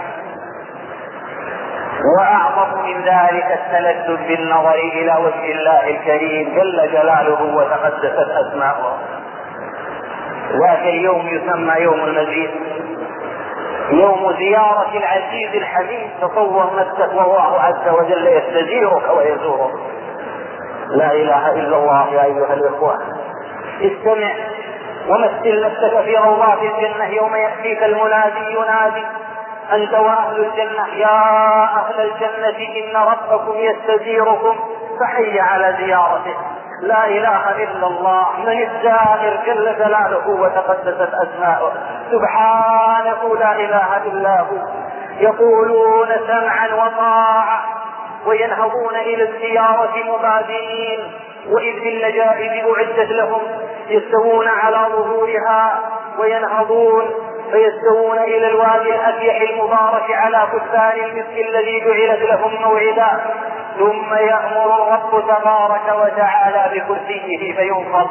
وأعظم من ذلك التلذذ بالنظر إلى وجه الله الكريم جل جلاله وتقدست أسماؤه. ذاك اليوم يسمى يوم المزيد، يوم زيارة العزيز الحميد. تصور نفسك والله عز وجل يستزيرك ويزورك. لا إله إلا الله. يا أيها الإخوة استمع ومثل نفسك في روضات الجنة يوم يأتيك المنادي ينادي أنت وأهل الجنة يا أهل الجنة إن ربكم يستزيركم، فحي على زيارته. لا إله إلا الله. من الزائر جل جلاله وتقدست أسماؤه سبحانه لا إله إلا هو. يقولون سمعا وطاعة وينهضون إلى الزيارة مبادئين، وإذ بالنجائب أعدت لهم يستوون على ظهورها وينهضون فيستوون إلى الوادي الأفيح المبارك على كثبان المسك الذي جعلت لهم موعدا، ثم يأمر الرب تبارك وتعالى بكرسيه فينفض،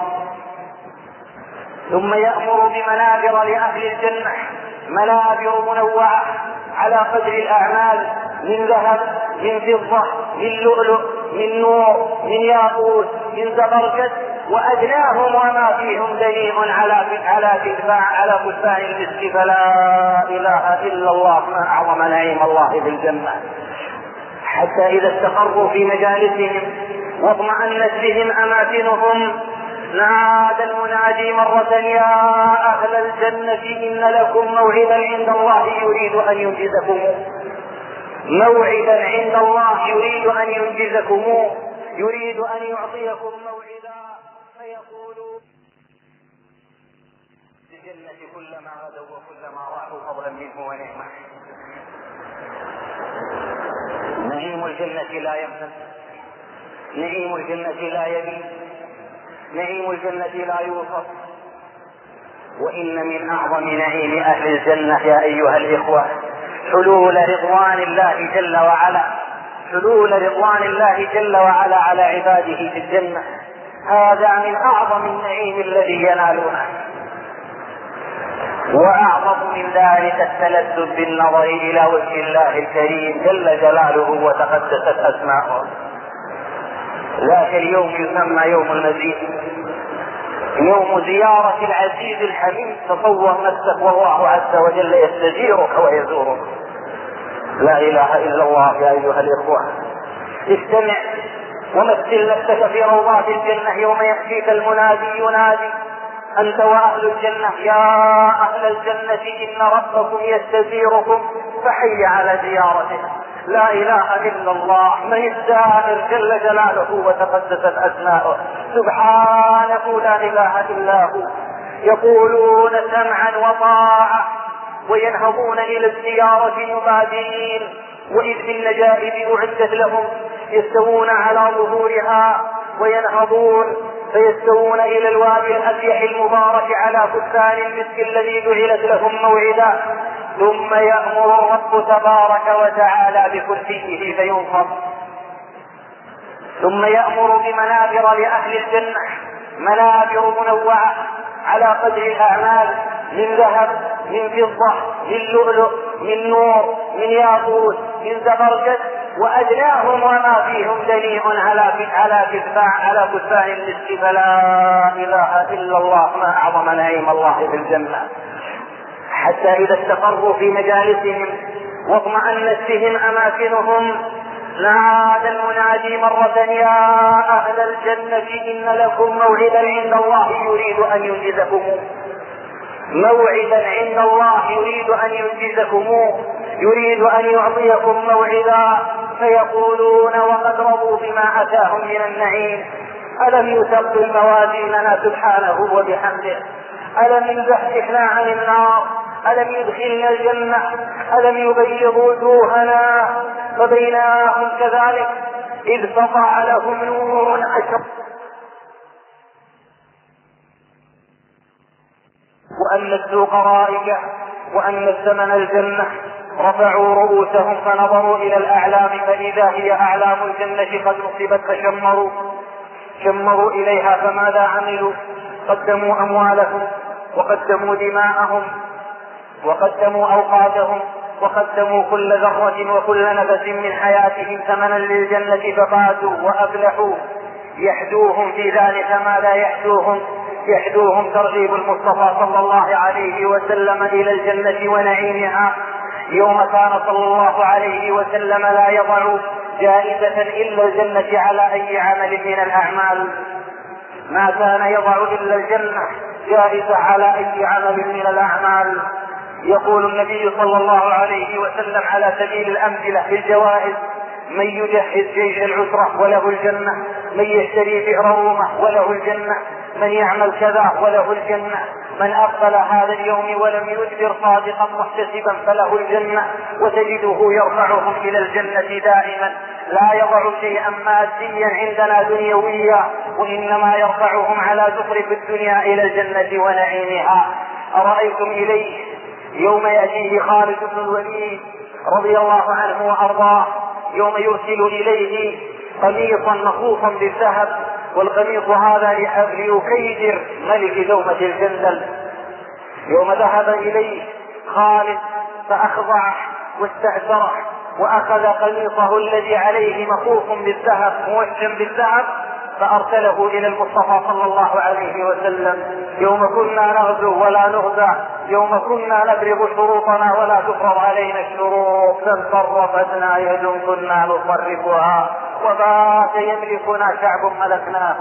ثم يأمر بمنابر لأهل الجنة، منابر منوعة على قدر الأعمال، من ذهب، من فضة، من لؤلؤ، من نور، من ياقوت، من زبرجد، وأدناهم وما فيهم دليل على على على كثبان المسك. فلا إله إلا الله. ما أعظم نعيم الله في الجنة. حتى إذا استقروا في مجالسهم واطمأنت بهم أماكنهم نادى المنادي مرة يا أهل الجنة إن لكم موعدا عند الله يريد أن ينجزكم، موعدا عند الله يريد أن ينجزكم، يريد أن يعطيكم موعدا. فيقول الجنة كلما غدوا وكلما راحوا فضلا منه ونعمة. نعيم الجنة لا ينفد، نعيم الجنة لا يبيد، نعيم الجنة لا يوصف. وإن من أعظم نعيم أهل الجنة يا أيها الإخوة حلول رضوان الله جل وعلا، حلول رضوان الله جل وعلا على عباده في الجنة. هذا من أعظم النعيم الذي ينالونه. وأعظم من ذلك التلذذ بالنظر إلى وجه الله الكريم جل جلاله وتقدست أسماؤه. ذاك اليوم يسمى يوم المزيد، يوم زيارة العزيز الحميد. تصور نفسك والله عز وجل يستجيرك ويزورك. لا إله إلا الله يا أيها الإخوة. استمع ومثل نفسك في روضات الجنة يوم يأتيك المنادي ينادي أنت وأهل الجنة يا أهل الجنة إن ربكم يستزيركم فحي على زيارته. لا إله إلا الله، من السائر جل جلاله وتقدست أسماؤه، سبحانه لا إله إلا هو. يقولون سمعا وطاعة وينهضون إلى الزيارة مبادرين، وإذ بالنجائب أعدت لهم يستوون على ظهورها وينهضون فيستوون إلى الوادي الأفيح المبارك على كفان المسك الذي جعلت لهم موعدا. ثم يأمر الرب تبارك وتعالى بكرسيه فينصب، ثم يأمر بمنابر لأهل الجنة، منابر منوعة على قدر الأعمال، من ذهب، من فضة، من لؤلؤ، من نور، من ياقوت، من زبرجد، وأدناهم وما فيهم دنيء على على كفاء على كفاء المسك. فلا إله إلا الله، ما أعظم نعيم الله في الجنة. حتى إذا استقروا في مجالسهم واطمأنت بهم أماكنهم نادى المنادي مرة يا أهل الجنة إن لكم موعدا عند الله يريد أن ينجزكم، موعدا عند الله يريد أن ينجزكم، يريد أن يعطيكم موعدا. فيقولون وقد رضوا بما أتاهم من النعيم ألم يثقل موازيننا سبحانه وبحمده، ألم يزحزحنا عن النار، ألم يدخلنا الجنة، ألم يبيض وجوهنا. فبينهم كذلك إذ سطع لهم نور أشرق وأن السوق رائجة وأن الزمن الجنة. رفعوا رؤوسهم فنظروا إلى الأعلام فإذا هي أعلام الجنة قد نصبت فشمروا شمروا إليها. فماذا عملوا؟ قدموا أموالهم وقدموا دماءهم وقدموا أوقاتهم وقدموا كل ذرة وكل نفس من حياتهم ثمنا للجنة ففازوا وأفلحوا. يحدوهم في ذلك ما لا يحدوهم يحدوهم ترغيب المصطفى صلى الله عليه وسلم إلى الجنة ونعيمها. يوم كان صلى الله عليه وسلم لا يضع جائزة إلا الجنة على أي عمل من الأعمال، ما كان يضع إلا الجنة جائزة على أي عمل من الأعمال. يقول النبي صلى الله عليه وسلم على سبيل الأمثلة في الجوائز: من يجهز جيش العسرة وله الجنة، من يشتري بئر رومة وله الجنة، من يعمل كذا وله الجنة، من أقبل هذا اليوم ولم يدبر صادقا محتسبا فله الجنة. وتجده يرفعهم إلى الجنة دائما، لا يضع شيئا ماديا عندنا دنيويا، وإنما يرفعهم على زخرف الدنيا إلى الجنة ونعيمها. أرأيتم إليه يوم يأتيه خالد بن الوليد رضي الله عنه وأرضاه، يوم يرسل إليه قميصا مخوفا بالذهب، والقميص هذا ليكيدر ملك دومة الجندل. يوم ذهب إليه خالد فأخضعه واستأثره وأخذ قميصه الذي عليه مخوف بالذهب موشم بالذهب فأرسله إلى المصطفى صلى الله عليه وسلم: يوم كنا نغزو ولا نغزى، يوم كنا نفرض شروطنا ولا تفرض علينا الشروط، فانصرفتنا يد كنا نصرفها، وبات يملكنا شعب ملكناه.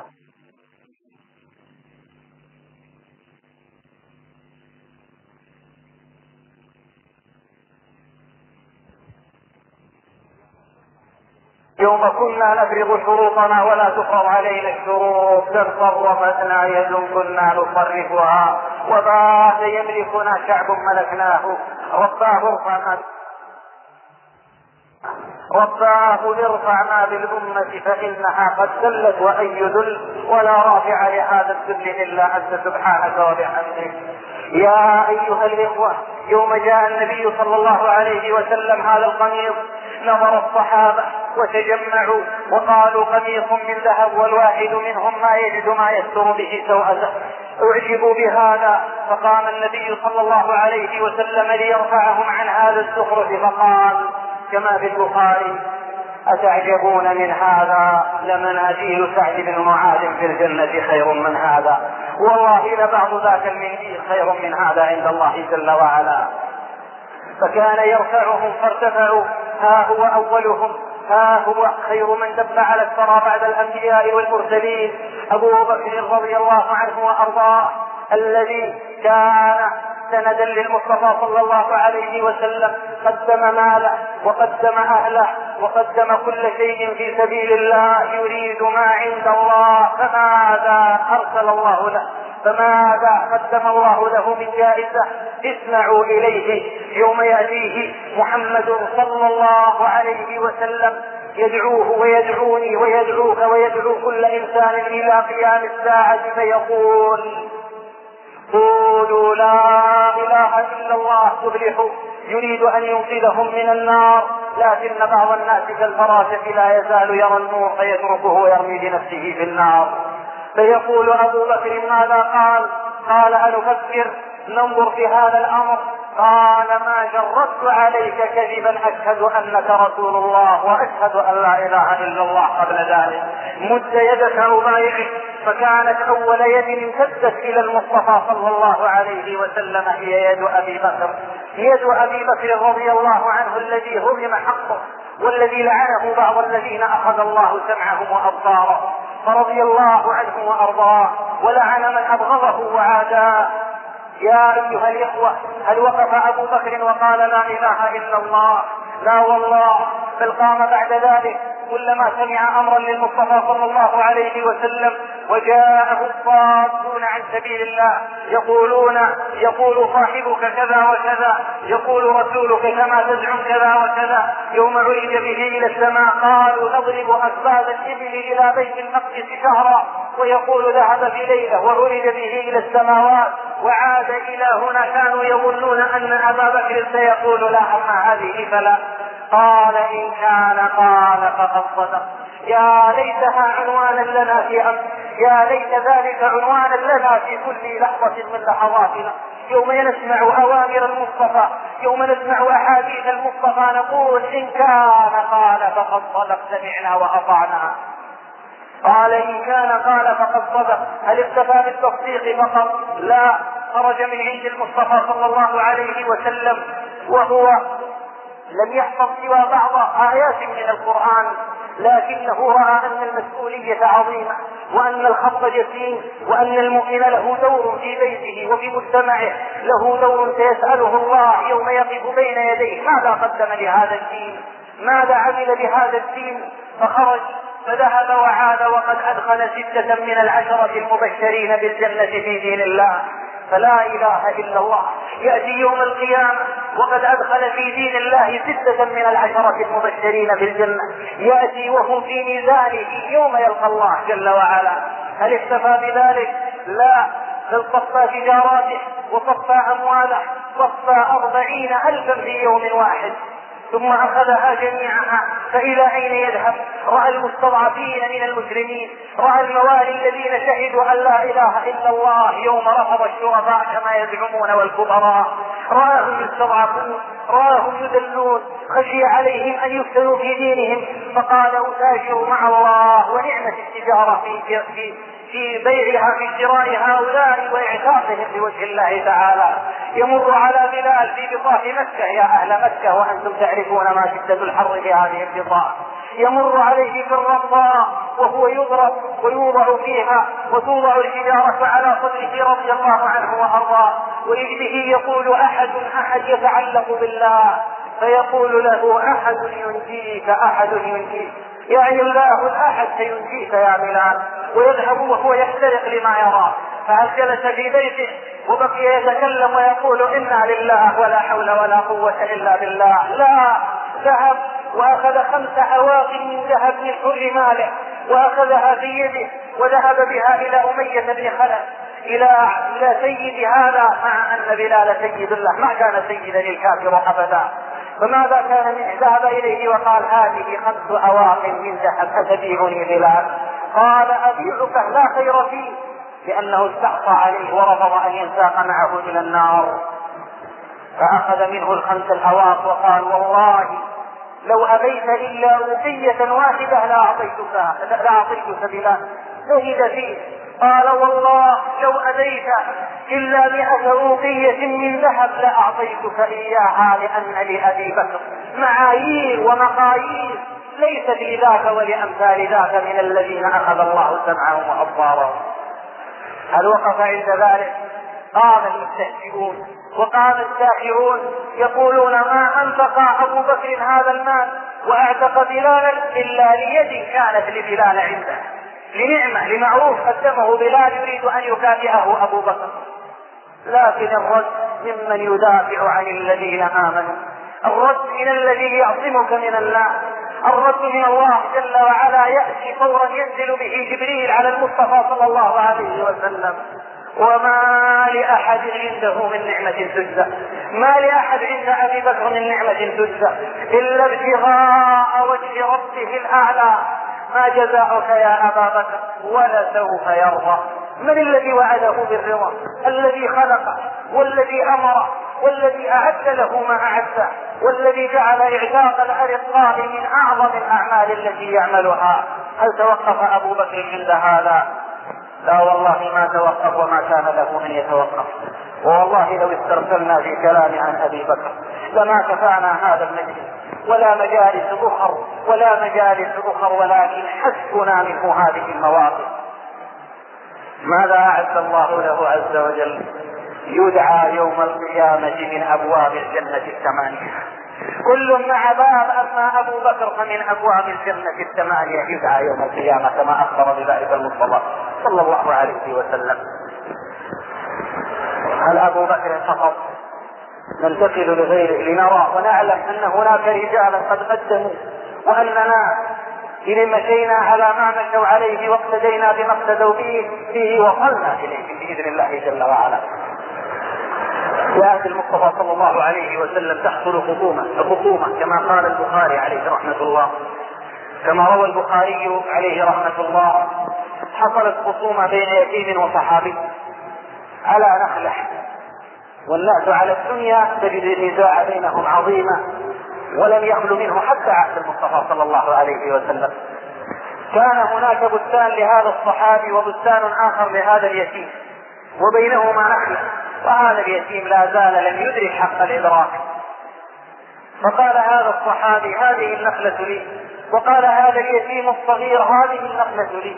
يوم كنا نفرض شروطنا ولا تفرض علينا الشروط، فانصرفتنا يد كنا نصرفها، وبات يملكنا شعب ملكناه. رباه ارفع ما رباه ارفع ما بالأمة فإنها قد ذلت وأي ذل، ولا رافع لهذا الذل إلا أنت سبحانك وبحمدك. يا أيها الإخوة، يوم جاء النبي صلى الله عليه وسلم هذا القميص نظر الصحابة وتجمعوا وقالوا قميص من ذهب والواحد منهم ما يجد ما يستر به سوءته. اعجبوا بهذا، فقام النبي صلى الله عليه وسلم ليرفعهم عن هذا الزخرف فقال كما في البخاري: أتعجبون من هذا؟ لمناديل سعد بن معاذ في الجنة خير من هذا، والله لبعض ذاك المنديل خير من هذا عند الله جل وعلا. فكان يرفعهم فارتفعوا، ها هو أولهم، ها هو خير من دب على الثرى بعد الأنبياء والمرسلين، أبو بكر رضي الله عنه وأرضاه، الذي كان سندا للمصطفى صلى الله عليه وسلم، قدم ماله وقدم أهله وقدم كل شيء في سبيل الله يريد ما عند الله، فماذا أرسل الله له؟ فماذا قدم الله له من جائزة؟ اسمعوا إليه يوم يأتيه محمد صلى الله عليه وسلم يدعوه ويدعوني ويدعوك ويدعو كل إنسان إلى قيام الساعة فيقول: قولوا لا إله إلا الله تفلحوا. يريد أن ينقذهم من النار، لكن بعض الناس كالفراشة لا يزال يرى النور فيتركه ويرمي بنفسه في النار. فيقول أبو بكر: ماذا قال؟ قال: أنفكر ننظر في هذا الأمر. قال: ما جربت عليك كذبا، أشهد أنك رسول الله وأشهد أن لا إله إلا الله. قبل ذلك مد يدك أبايعك، فكانت أول يد امتدت إلى المصطفى صلى الله عليه وسلم هي يد أبي بكر، يد أبي بكر رضي الله عنه الذي هرم حقه والذي لعنه بعض الذين أخذ الله سمعهم وأبصارهم، فرضي الله عنه وأرضاه ولعن من أبغضه وعاداه. يا أيها الإخوة، هل وقف أبو بكر وقال لا إله إلا الله؟ لا والله، بل قام بعد ذلك كلما سمع أمرا للمصطفى صلى الله عليه وسلم وجاءه الصادون عن سبيل الله يقولون: يقول صاحبك كذا وكذا، يقول رسولك كما تزعم كذا وكذا. يوم عرج به إلى السماء قالوا: نضرب أسباب الإبل إلى بيت المقدس شهرا، ويقول ذهب في ليلة وعرج به إلى السماوات وعاد إلى هنا. كانوا يظنون أن أبا بكر سيقول: لا، أما هذه فلا. قال: إن كان قال فقد صدق. يا ليتها عنوانا لنا في أمر، يا ليت ذلك عنوانا لنا في كل لحظة من لحظاتنا. يوم نسمع أوامر المصطفى، يوم نسمع أحاديث المصطفى، نقول: إن كان قال فقد صدق، سمعنا وأطعنا. قال: إن كان قال فقد صدق. هل اكتفى بالتصديق فقط؟ لا، خرج من عند المصطفى صلى الله عليه وسلم وهو لم يحفظ سوى بعض آيات من القرآن، لكنه رأى أن المسؤولية عظيمة وأن الخط جسيم وأن المؤمن له دور في بيته وفي مجتمعه، له دور سيسأله الله يوم يقف بين يديه: ماذا قدم لهذا الدين؟ ماذا عمل بهذا الدين؟ فخرج فذهب وعاد وقد أدخل ستة من العشرة المبشرين بالجنة في دين الله. فلا إله إلا الله. يأتي يوم القيامة وقد أدخل في دين الله ستة من العشرة المبشرين بالجنة، يأتي وهم في ميزانه يوم يلقى الله جل وعلا. هل اكتفى بذلك؟ لا، بل صفى تجاراته وصفى أمواله، صفى أربعين ألفا في يوم واحد، ثم أخذها جميعها. فإلى أين يذهب؟ رأى المستضعفين من المسلمين، رأى الموالي الذين شهدوا أن لا إله إلا الله يوم رفض الشرفاء كما يزعمون والكبراء، رآهم يستضعفون، رآهم يذلون، خشي عليهم أن يفتنوا في دينهم، فقال: أتاجر مع الله ونعمة التجارة في في في بيعها في شراء هؤلاء وإعتاقهم لوجه الله تعالى. يمر على بلال في بطاح مكة: يا أهل مكة وأنتم تعرفون ما شدة الحر في هذه البطاح. يمر عليه في الرضاء وهو يضرب ويوضع فيها وتوضع الحجارة على صدره رضي الله عنه وأرضاه، وإذ به يقول: أحد أحد يتعلق بالله، فيقول له: أحد ينجيك، أحد ينجيك، يعني الله الأحد سينجيك يا بلال. ويذهب وهو يحترق لما يرى، فهل جلس في بيته وبقي يتكلم ويقول إنا لله ولا حول ولا قوة إلا بالله؟ لا، ذهب وأخذ خمس أواق من ذهب من حر ماله وأخذها في يده وذهب بها إلى أمية بن خلف إلى إلى سيد هذا، مع أن بلال سيد الله ما كان سيدا للكافر أبدا. فماذا كان منه؟ ذهب إليه وقال هذه خمس أواق من ذهب أتبيعني بلال؟ قال أبيعك لا خير فيه، لأنه استعصى عليه ورفض أن ينساق معه إلى النار. فأخذ منه الخمس الأواق وقال والله لو أبيت إلا أوقية واحدة لا أعطيتك لا أعطيتك بلال. زهد فيه قال والله لو أبيت إلا مئة أوقية من ذهب لا أعطيتك إياها، لأن لأبي بكر معايير ومقاييس ليست لذاك ولأمثال ذاك من الذين أخذ الله سمعهم وأبصارهم. هل وقف عند ذلك؟ قام المستهزئون وقام الساخرون يقولون ما أنفق أبو بكر هذا المال وأعتق بلالا إلا ليد كانت لبلال عنده، لنعمة لمعروف قدمه بلال يريد أن يكافئه أبو بكر. لكن الرد ممن يدافع عن الذين آمنوا، الرد من الذي يعصمك من الله، الرد من الله جل وعلا يأتي فورا ينزل به جبريل على المصطفى صلى الله عليه وسلم. وما لأحد عنده من نعمة تجزى، ما لأحد عند أبي بكر من نعمة تجزى إلا ابتغاء وجه ربه الأعلى. ما جزاؤك يا أبا بكر ولسوف يرضى. من الذي وعده بالرضا؟ الذي خلقه والذي أمره والذي أعد له ما أعده والذي جعل إعتاق الأرقاء من أعظم الأعمال التي يعملها. هل توقف أبو بكر عند هذا؟ لا والله ما توقف وما كان له أن يتوقف. والله لو استرسلنا في كلام عن أبي بكر لما كفانا هذا المجلس ولا مجالس أخر ولا مجالس أخر ولكن حسبنا منه هذه المواقف. ماذا أعد الله له عز وجل؟ يدعى يوم القيامة من أبواب الجنة الثمانية، كل مع باب، أما أبو بكر فمن أبواب الجنة الثمانية يدعى يوم القيامة كما أخبر بذلك المصطفى صلى الله عليه وسلم. هل أبو بكر فقط؟ ننتقل لغيره لنرى ونعلم أن هناك رجالا قد قدموا، وأننا إن مشينا على ما مشوا عليه واقتدينا بما اقتدوا به وصلنا إليه بإذن الله جل وعلا. في عهد المصطفى صلى الله عليه وسلم تحصل خصومة خصومة كما قال البخاري عليه رحمة الله، كما روى البخاري عليه رحمة الله، حصلت خصومة بين يتيم وصحابي على نخلة، والناس على الدنيا تجد النزاع بينهم عظيمة ولم يخلو منه حتى عهد المصطفى صلى الله عليه وسلم. كان هناك بستان لهذا الصحابي وبستان آخر لهذا اليتيم وبينهما نخلة، وهذا اليتيم لا زال لم يدرك حق الإدراك. فقال هذا الصحابي هذه النخلة لي، وقال هذا اليتيم الصغير هذه النخلة لي.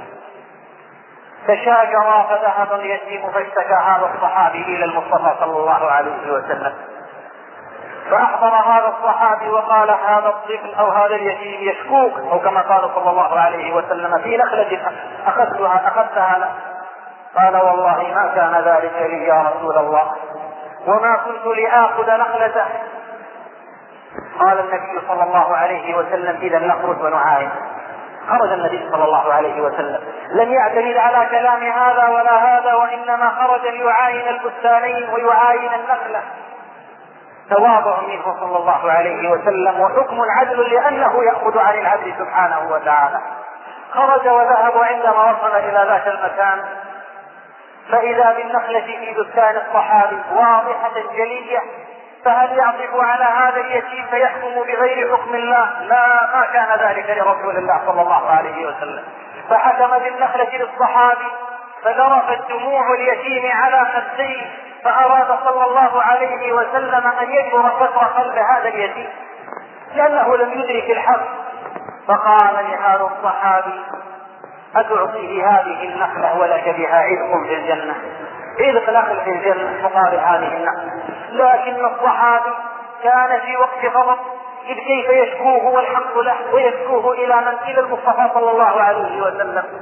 تشاجرا فذهب اليتيم فاشتكى هذا الصحابي إلى المصطفى صلى الله عليه وسلم، فأحضر هذا الصحابي وقال هذا الطفل أو هذا اليتيم يشكوك، أو كما قال صلى الله عليه وسلم في نخلة أخذتها أخذتها له. قال والله ما كان ذلك لي يا رسول الله وما كنت لآخذ نخلته. قال النبي صلى الله عليه وسلم إذا نخرج ونعاين. خرج النبي صلى الله عليه وسلم لم يعتمد على كلام هذا ولا هذا، وإنما خرج ليعاين البستانين ويعاين النخلة. تواضع منه صلى الله عليه وسلم وحكم عدل لأنه يأخذ عن العبد سبحانه وتعالى. خرج وذهب، عندما وصل إلى ذاك المكان فإذا بالنخلة في بستان الصحابي واضحة جلية. فهل يعطف على هذا اليتيم فيحكم بغير حكم الله؟ لا، ما كان ذلك لرسول الله صلى الله عليه وسلم. فحكم بالنخلة للصحابي فذرفت دموع اليتيم على خديه، فأراد صلى الله عليه وسلم أن يجبر كسر قلب هذا اليتيم لأنه لم يدرك الحق. فقال لهذا الصحابي أتعطيه هذه النخلة ولك بها عذق في الجنة؟ عذق نخل في الجنة مقابل هذه النخلة. لكن الصحابي كان في وقت غضب، إذ كيف يشكوه والحق له ويشكوه إلى من؟ إلى المصطفى صلى الله عليه وسلم.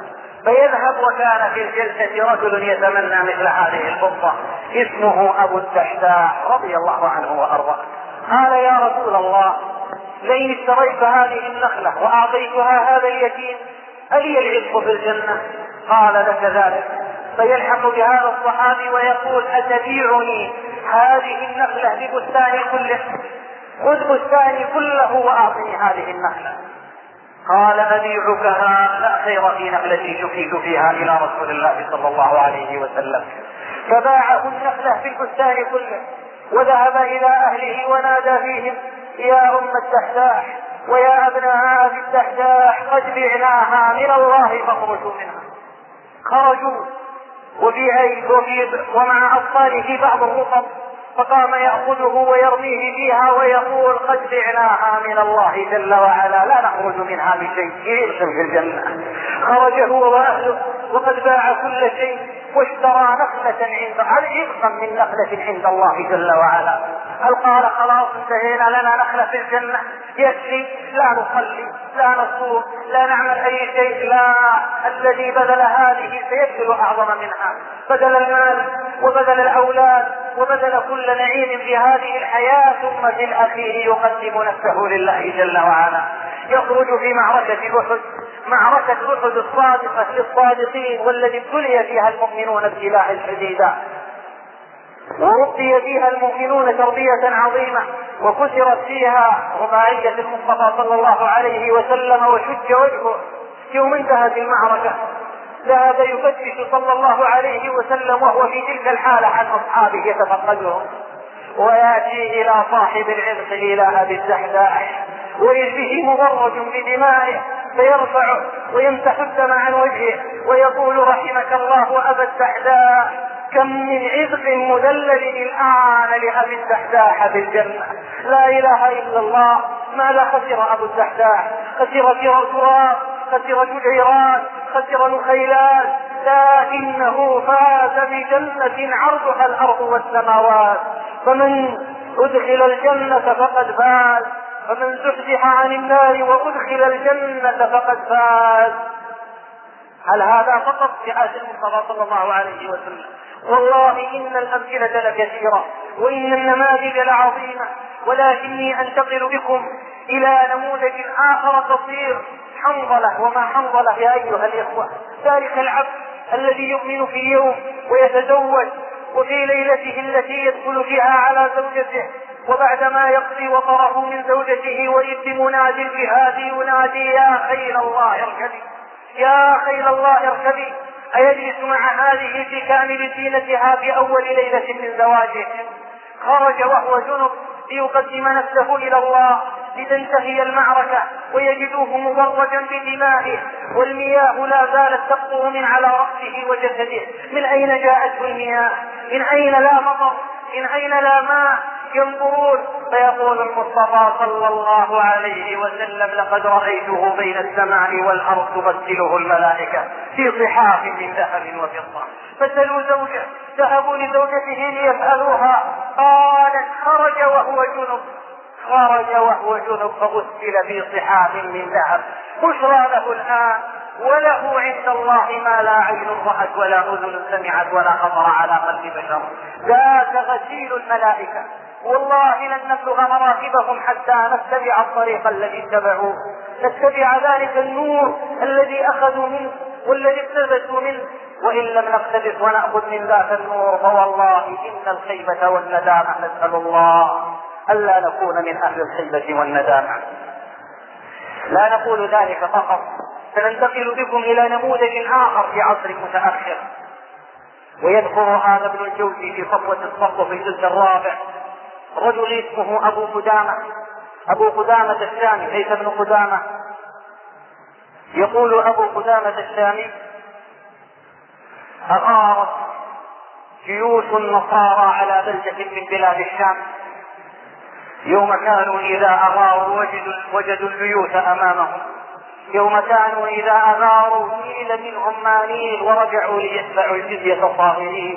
فيذهب. وكان في الجلسة رجل يتمنى مثل هذه الفضة اسمه أبو الدحداح رضي الله عنه وأرضاه. قال يا رسول الله لئن اشتريت هذه النخلة وأعطيتها هذا اليتيم ألي العتق في الجنة؟ قال لك ذلك. فيلحق بهذا الصحابي ويقول أتبيعني هذه النخلة ببستاني كله؟ خذ بستاني كله وأعطني هذه النخلة. قال أبيعكها لا خير في نخلتي شفيت فيها إلى رسول الله صلى الله عليه وسلم. فباعه النخلة في البستان كله وذهب إلى أهله ونادى فيهم يا أم الدحداح ويا أبناء أبي الدحداح قد بعناها من الله فاخرجوا منها. خرجوا وفي عيد ومع أطفاله بعض الرطب، فقام يأخذه ويرميه فيها ويقول قد بعناها من الله جل وعلا لا نخرج منها بشيء يرسل في الجنة. خرج هو وأهله وقد باع كل شيء واشترى نخلة عند عرقا من نخلة عند الله جل وعلا. هل قال خلاص انتهينا لنا نخلة في الجنة يكفي؟ لا نصلي لا نصوم لا نعمل أي شيء. لا، الذي بذل هذه سيبذل أعظم منها، بذل المال وبذل الأولاد وبذل كل نعيم في هذه الحياة، ثم في الأخير يقدم نفسه لله جل وعلا. يخرج في معركة أحد، معركة أحد الصادقة للصادقين والذي ابتلي فيها المؤمنون ابتلاء شديدا وربي فيها المؤمنون تربية عظيمة، وكسرت فيها رباعية المصطفى صلى الله عليه وسلم وشج وجهه. يوم انتهت المعركة ذهب يفتش صلى الله عليه وسلم وهو في تلك الحالة عن أصحابه يتفقدهم، ويأتي إلى صاحب العرق إلى أبي الدحداح ويجريه مبرج بدمائه فيرفعه ويمسح الدم عن وجهه ويقول رحمك الله أبا الدحداح كم من عذق مذلل الآن لأبي الدحداح في الجنة. لا إله إلا الله. ماذا خسر أبو الدحداح؟ خسر تراب، خسر جعيرات، خسر نخيلات، لكنه فاز بجنة عرضها الأرض والسماوات. فمن أدخل الجنة فقد فاز، فمن زحزح عن النار وأدخل الجنة فقد فاز. هل هذا فقط في آية المصطفى صلى الله عليه وسلم؟ والله إن الأمثلة لكثيرة وإن النماذج لعظيمة، ولكني أنتقل بكم إلى نموذج آخر قصير، حنظلة. وما حنظلة يا أيها الإخوة؟ ذلك العبد الذي يؤمن في يوم ويتزوج وفي ليلته التي يدخل فيها على زوجته، وبعدما يقضي وطره من زوجته ويد منادي الجهاد ينادي يا خيل الله اركبي يا خيل الله اركبي، أيجلس مع هذه في كامل زينتها في أول ليلة من زواجه؟ خرج وهو جنب ليقدم نفسه إلى الله لتنتهي المعركة ويجدوه مبرجا بدمائه والمياه لا زالت تقطر من على رأسه وجسده. من أين جاءته المياه؟ من أين لا مطر؟ من أين لا ماء؟ ينظرون فيقول المصطفى صلى الله عليه وسلم لقد رأيته بين السماء والأرض تبدله الملائكة في صحاف من ذهب وفضة. فسألوا زوجه، ذهبوا لزوجته ليسألوها، قالت خرج وهو جنب، خرج وهو جنب فغسل في صحاف من ذهب. بشرى له الآن وله عند الله ما لا عين رأت ولا أذن سمعت ولا خطر على قلب بشر. ذاك غسيل الملائكة. والله لن نبلغ مراتبهم حتى نتبع الطريق الذي اتبعوه، نتبع ذلك النور الذي أخذوا منه والذي اقتبسوا منه. وإن لم نقتبس ونأخذ من ذاك النور فوالله إن الخيبة والندامة، نسأل الله ألا نكون من أهل الخيبة والندامة. لا نقول ذلك فقط، سننتقل بكم إلى نموذج آخر في عصر متأخر، ويذكر هذا ابن الجوزي في صفوة الصف في الجزء الرابع. رجل اسمه أبو قدامة، أبو قدامة الشامي ليس ابن قدامة. يقول أبو قدامة الشامي أغارت جيوش النصارى على بلدة من بلاد الشام يوم كانوا إذا أغاروا وجدوا, وجدوا البيوت أمامهم، يوم كانوا إذا أغاروا نيل منهم ما نيل ورجعوا ليتبعوا الجزية صاغرين.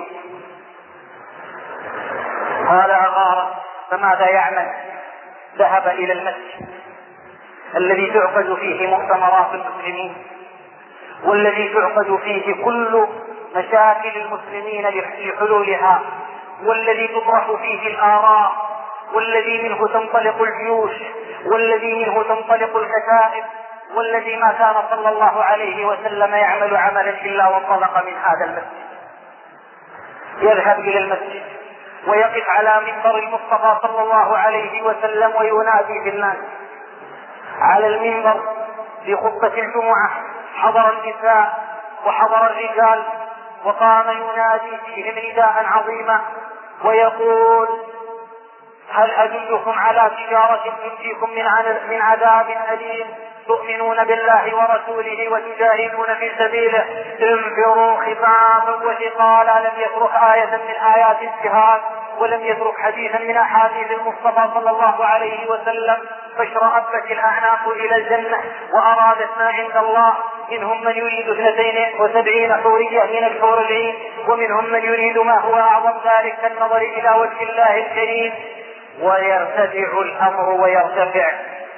قال أغارت فماذا يعمل؟ ذهب إلى المسجد الذي تعقد فيه مؤتمرات المسلمين، والذي تعقد فيه كل مشاكل المسلمين لحلولها، والذي تطرح فيه الآراء، والذي منه تنطلق الجيوش، والذي منه تنطلق الكتائب، والذي ما كان صلى الله عليه وسلم يعمل عملا إلا وانطلق من هذا المسجد، يذهب إلى المسجد ويقف على منبر المصطفى صلى الله عليه وسلم وينادي بالناس. على المنبر في خطبة الجمعة حضر النساء وحضر الرجال، وقام ينادي فيهم نداء عظيما ويقول: هل أدلكم على تجارة تنجيكم من عذاب أليم، تؤمنون بالله ورسوله وتجاهدون في سبيله، انفروا خفافا وثقالا. لم يترك آية من آيات الجهاد ولم يترك حديثا من أحاديث المصطفى صلى الله عليه وسلم، فاشرأبت الأعناق إلى الجنة وأرادت ما عند الله. منهم من يريد اثنتين وسبعين حورية من الحور العين، ومنهم من يريد ما هو أعظم ذلك كالنظر إلى وجه الله الكريم. ويرتفع الأمر ويرتفع.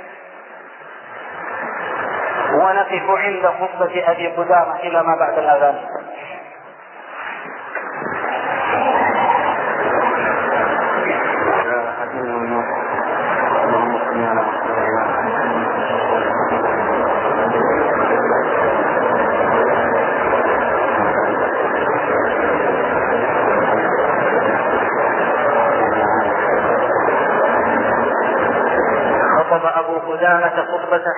ونقف عند خطبة أبي قدامة إلى ما بعد الأذان. خطب أبو قدامة خطبته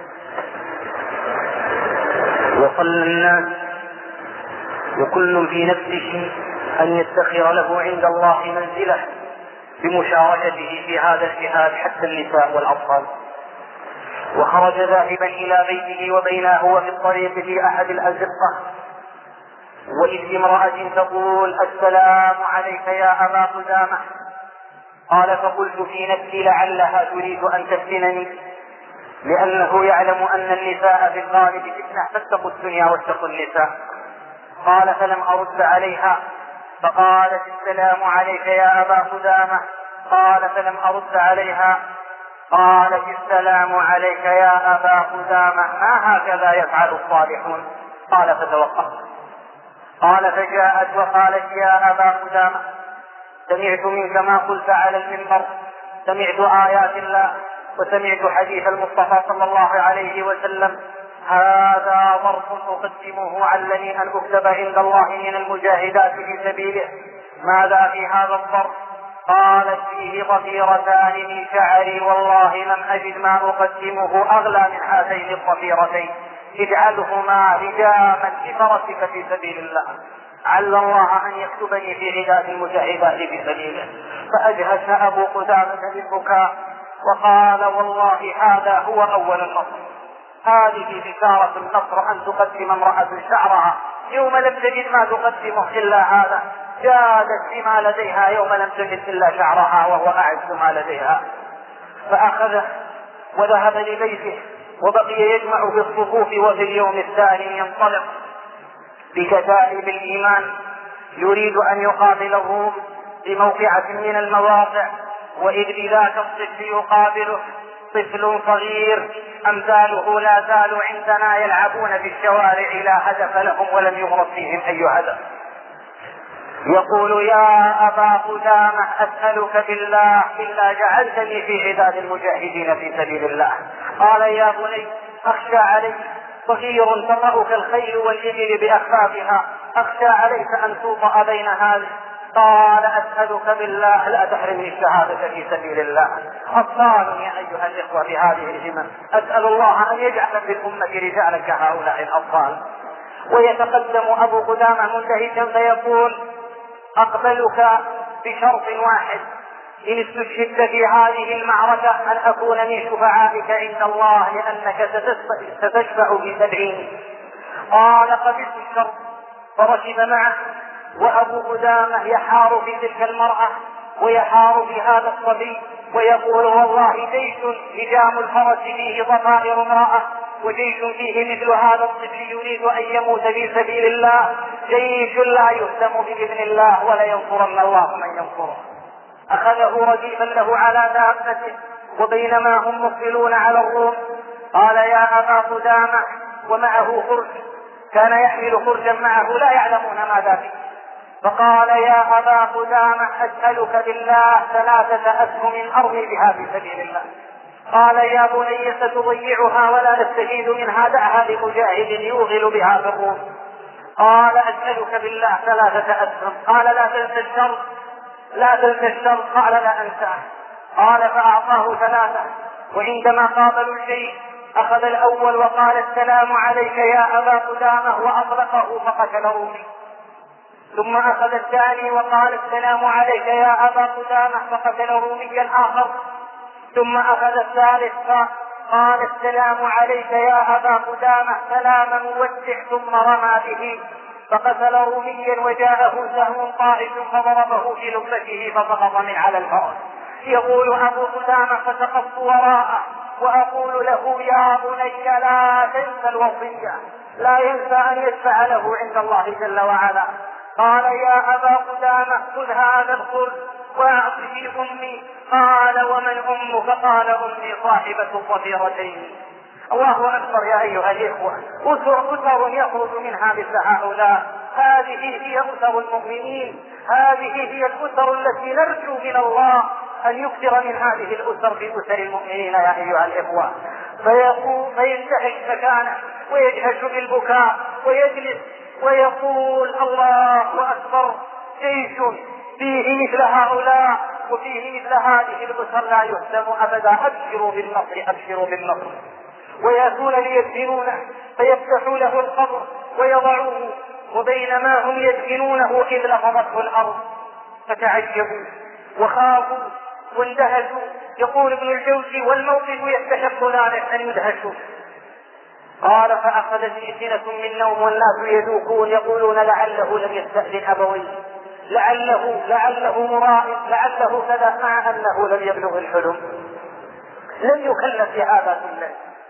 وصلى الناس، وكل في نفسه أن يدخر له عند الله منزلة بمشاركته في هذا الجهاد حتى النساء والأطفال. وخرج ذاهبا إلى بيته وبينه وفي الطريق في أحد الأزقة، وإذ امرأة تقول: السلام عليك يا أبا قدامة. قال: فقلت في نفسي لعلها تريد أن تفتنني، لأنه يعلم أن النساء في الغالب فتنة، فاتقوا الدنيا واتقوا النساء. قال: فلم أرد عليها، فقالت: السلام عليك يا أبا قدامة. قال: فلم أرد عليها. قالت: السلام عليك يا أبا قدامة، ما هكذا يفعل الصالحون. قال: فتوقفت. قال: فجاءت وقالت: يا أبا قدامة، سمعت منك ما قلت على المنبر، سمعت آيات الله وسمعت حديث المصطفى صلى الله عليه وسلم، هذا ظرف أقدمه علني أن أكتب عند الله من المجاهدات في سبيله. ماذا في هذا الظرف؟ قالت: فيه ضفيرتان من شعري، والله لم أجد ما أقدمه أغلى من هاتين الضفيرتين، اجعلهما رجاما لفرسك في سبيل الله، عل الله أن يكتبني في عداد المجاهدات في سبيله. فأجهش أبو قدامة بالبكاء وقال: والله هذا هو أول النصر، هذه بشارة النصر أن تقدم امرأة شعرها يوم لم تجد ما تقدمه إلا هذا، جادت بما لديها يوم لم تجد إلا شعرها وهو أعز ما لديها. فأخذه وذهب لبيته وبقي يجمع في الصفوف، وفي اليوم الثاني ينطلق بكتائب الإيمان يريد أن يقابل الروم بموقعة من المواقع. وإذ بذاك الطفل يقابله طفل صغير أمثاله لا زالوا عندنا يلعبون في الشوارع لا هدف لهم ولم يغرب فيهم أي هدف. يقول: يا أبا قدامة، أسألك بالله إلا جعلتني في عداد المجاهدين في سبيل الله. قال: يا بني، أخشى عليك، صغير تطأك الخيل والإبل بأخفافها، أخشى عليك أن توطأ بين هذه. قال: أسألك بالله لا تحرمني الشهادة في سبيل الله. أطفال يا أيها الإخوة بهذه الهمم، أسأل الله أن يجعل في الأمة رجالا كهؤلاء الأطفال. ويتقدم أبو قدامة منتهجا فيقول: أقبلك بشرط واحد، إن استشهدت في هذه المعركة أن أكون من شفعائك عند الله، لأنك ستشفع بسبعين. قال: قبلت الشرط. فركب معه، وأبو قدامة يحار في تلك المرأة ويحار في هذا الصبي ويقول: والله جيش لجام الفرس فيه ضفائر امرأة، وجيش فيه مثل هذا الطفل يريد أن يموت في سبيل الله، جيش لا يهتم بإذن الله ولا ينصرن الله من ينصره. أخذه رديفا له على دابته، وبينما هم مقبلون على الروم قال: يا أبا قدامة، ومعه فرس كان يحمل خرجا معه لا يعلمون ماذا فيه. فقال يا أبا قدامة أسألك بالله ثلاثة أسهم أرمي بها في سبيل الله. قال يا بني ستضيعها ولا نستفيد منها، دعها لمجاهد يوغل بها في الروم. قال أسألك بالله ثلاثة أسهم. قال لا تنسى الشر، لا تنسى الشر. قال لا أنساه. قال فأعطاه ثلاثة، وعندما قابلوا الجيش أخذ الأول وقال السلام عليك يا أبا قدامة وأطلقه فقتل رومي. ثم أخذ الثاني وقال السلام عليك يا أبا قدامة فقتل روميا آخر. ثم أخذ الثالث قال السلام عليك يا أبا قدامة سلاما مودع، ثم رمى به فقتل روميا وجاءه سهم طائف فضربه في لبته فسقط من على الفرس. يقول أبو قدامة فسقطت وراءه وأقول له يا بني لا تنسى الوصية، لا ينسى أن يشفع له عند الله جل وعلا. قال يا أبا قدامة خذ هذا الخرج وأعطه أمي. قال ومن أمك؟ قال أمي صاحبة الضفيرتين. الله أكبر يا أيها الإخوة، أسر أسر يخرج منها مثل هؤلاء. هذه هي أسر المؤمنين، هذه هي الأسر التي نرجو من الله أن يكثر من هذه الأسر في أسر المؤمنين يا أيها الإخوة. فيقول فينتهش مكانه ويجهش بالبكاء ويجلس ويقول الله أكبر، جيش فيه مثل هؤلاء وفيه مثل هذه الأسر لا يهزم أبدا. أبشروا بالنصر، أبشروا بالنصر. ويأتون ليدفنونه فيفتحوا له القبر ويضعوه، وبينما هم يدفنونه إذ لفظته الأرض فتعجبوا وخافوا واندهشوا. يقول ابن الجوزي والموقف يستحق ذلك أن يدهشوا. قال فأخذت سنة من نوم والناس يذوقون يقولون لعله لم يستأذن أبويه، لعله لعله مرائد، لعله كذا، مع أنه لم يبلغ الحلم، لم يكلف بهذا كله.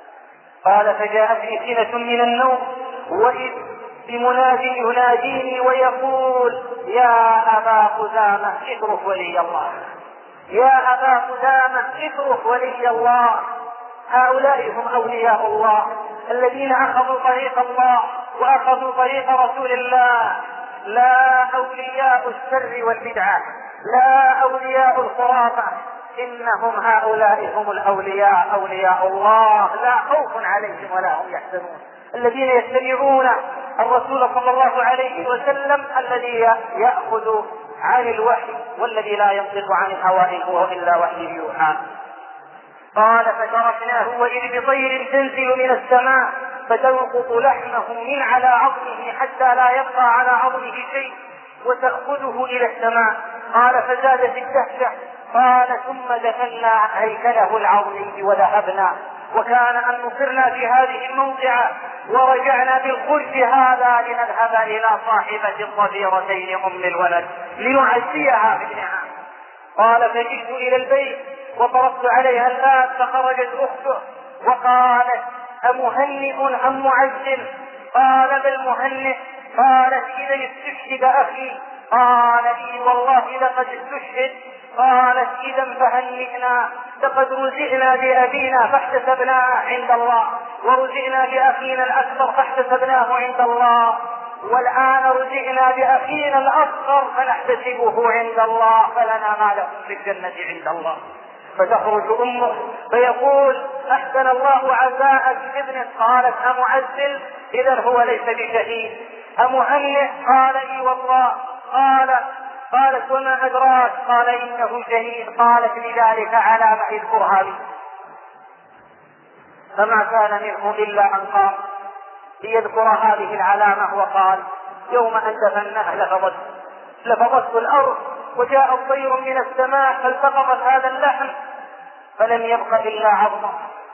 قال فجاءتني سنة من النوم وإذ بمناد يناديني ويقول يا أبا قدامة اترك ولي الله، يا أبا قدامة اترك ولي الله. هؤلاء هم أولياء الله الذين أخذوا طريق الله وأخذوا طريق رسول الله، لا أولياء الشر والبدعة، لا أولياء الخرافة، إنهم هؤلاء هم الأولياء، أولياء الله لا خوف عليهم ولا هم يحزنون، الذين يتبعون الرسول صلى الله عليه وسلم الذي يأخذ عن الوحي والذي لا ينطق عن الهوى إن هو إلا وحي يوحى. قال فتركناه وإذ بطير تنزل من السماء فتنقط لحمه من على عظمه حتى لا يبقى على عظمه شيء وتأخذه إلى السماء. قال فزادت الدهشة. قال ثم دفنا هيكله العظيم وذهبنا، وكان أن نصرنا في هذه الموضع ورجعنا بالخرج هذا لنذهب إلى صاحبة الضفيرتين أم الولد لنعزيها بابنها. قال فجئت إلى البيت وطرقت عليها الباب فخرجت أخته وقالت أمهنئ أم معزل؟ قال بل مهنئ. قالت إذا استشهد أخي؟ قال إي والله لقد استشهد. قالت إذا فهنئنا، لقد رزقنا بأبينا فاحتسبناه عند الله، ورزقنا بأخينا الأكبر فاحتسبناه عند الله، والآن رزقنا بأخينا الأصغر فنحتسبه عند الله، فلنا ما له في الجنة عند الله. فتخرج أمه فيقول أحسن الله عزاءك ابنك. قالت أمعزل؟ إذا هو ليس بشهيد. أمهنئ؟ قال إي والله. قال قالت وما أدراك؟ قال إنه شهيد. قالت لذلك علامة اذكرها لي. فما كان منه إلا أن قام ليذكر هذه العلامة وقال يوم أن دفناه لفظت لفظته الأرض وجاء الطير من السماء فالتقطت هذا اللحم فلم يبق إلا عظمه.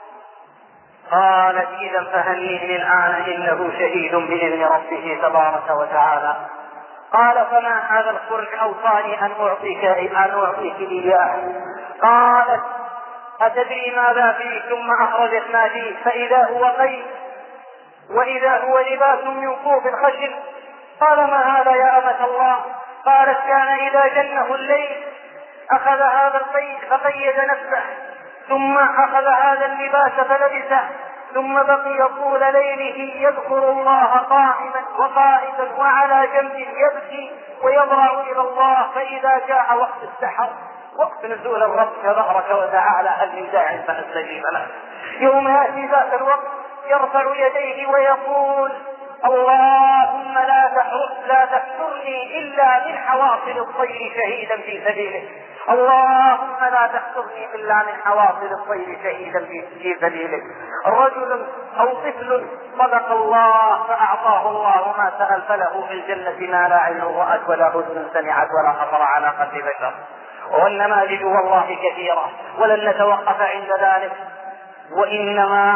قالت إذا فهنيه الآن إنه شهيد بإذن ربه تبارك وتعالى. قال فما هذا الخرج؟ أوصاني أن أعطيك أن أعطيك إياه. قالت أتدري ماذا فيه؟ ثم أخرجت ما فيه فإذا هو قيد وإذا هو لباس من صوف خشن. قال ما هذا يا أمة الله؟ قالت كان إذا جنه الليل أخذ هذا القيد فقيد نفسه، ثم أخذ هذا اللباس فلبسه، ثم بقي طول ليله يذكر الله قائما وقائدا وعلى جنب يبكي ويضرع إلى الله. فإذا جاء وقت السحر وقت نزول الرب تبارك وتعالى هل من داع فنستجيب له، يوم يأتي ذاك الوقت يرفع يديه ويقول اللهم لا لا تحشرني إلا من حواصل الطير شهيدا في سبيلك، اللهم لا تحشرني إلا من حواصل الطير شهيدا في سبيلك. رجل أو طفل صدق الله فأعطاه الله ما سأل، فله في الجنة ما لا عين رأت ولا أذن سمعت ولا خطر على قلب بشر. والنماذج والله كثيرة ولن نتوقف عند ذلك، وإنما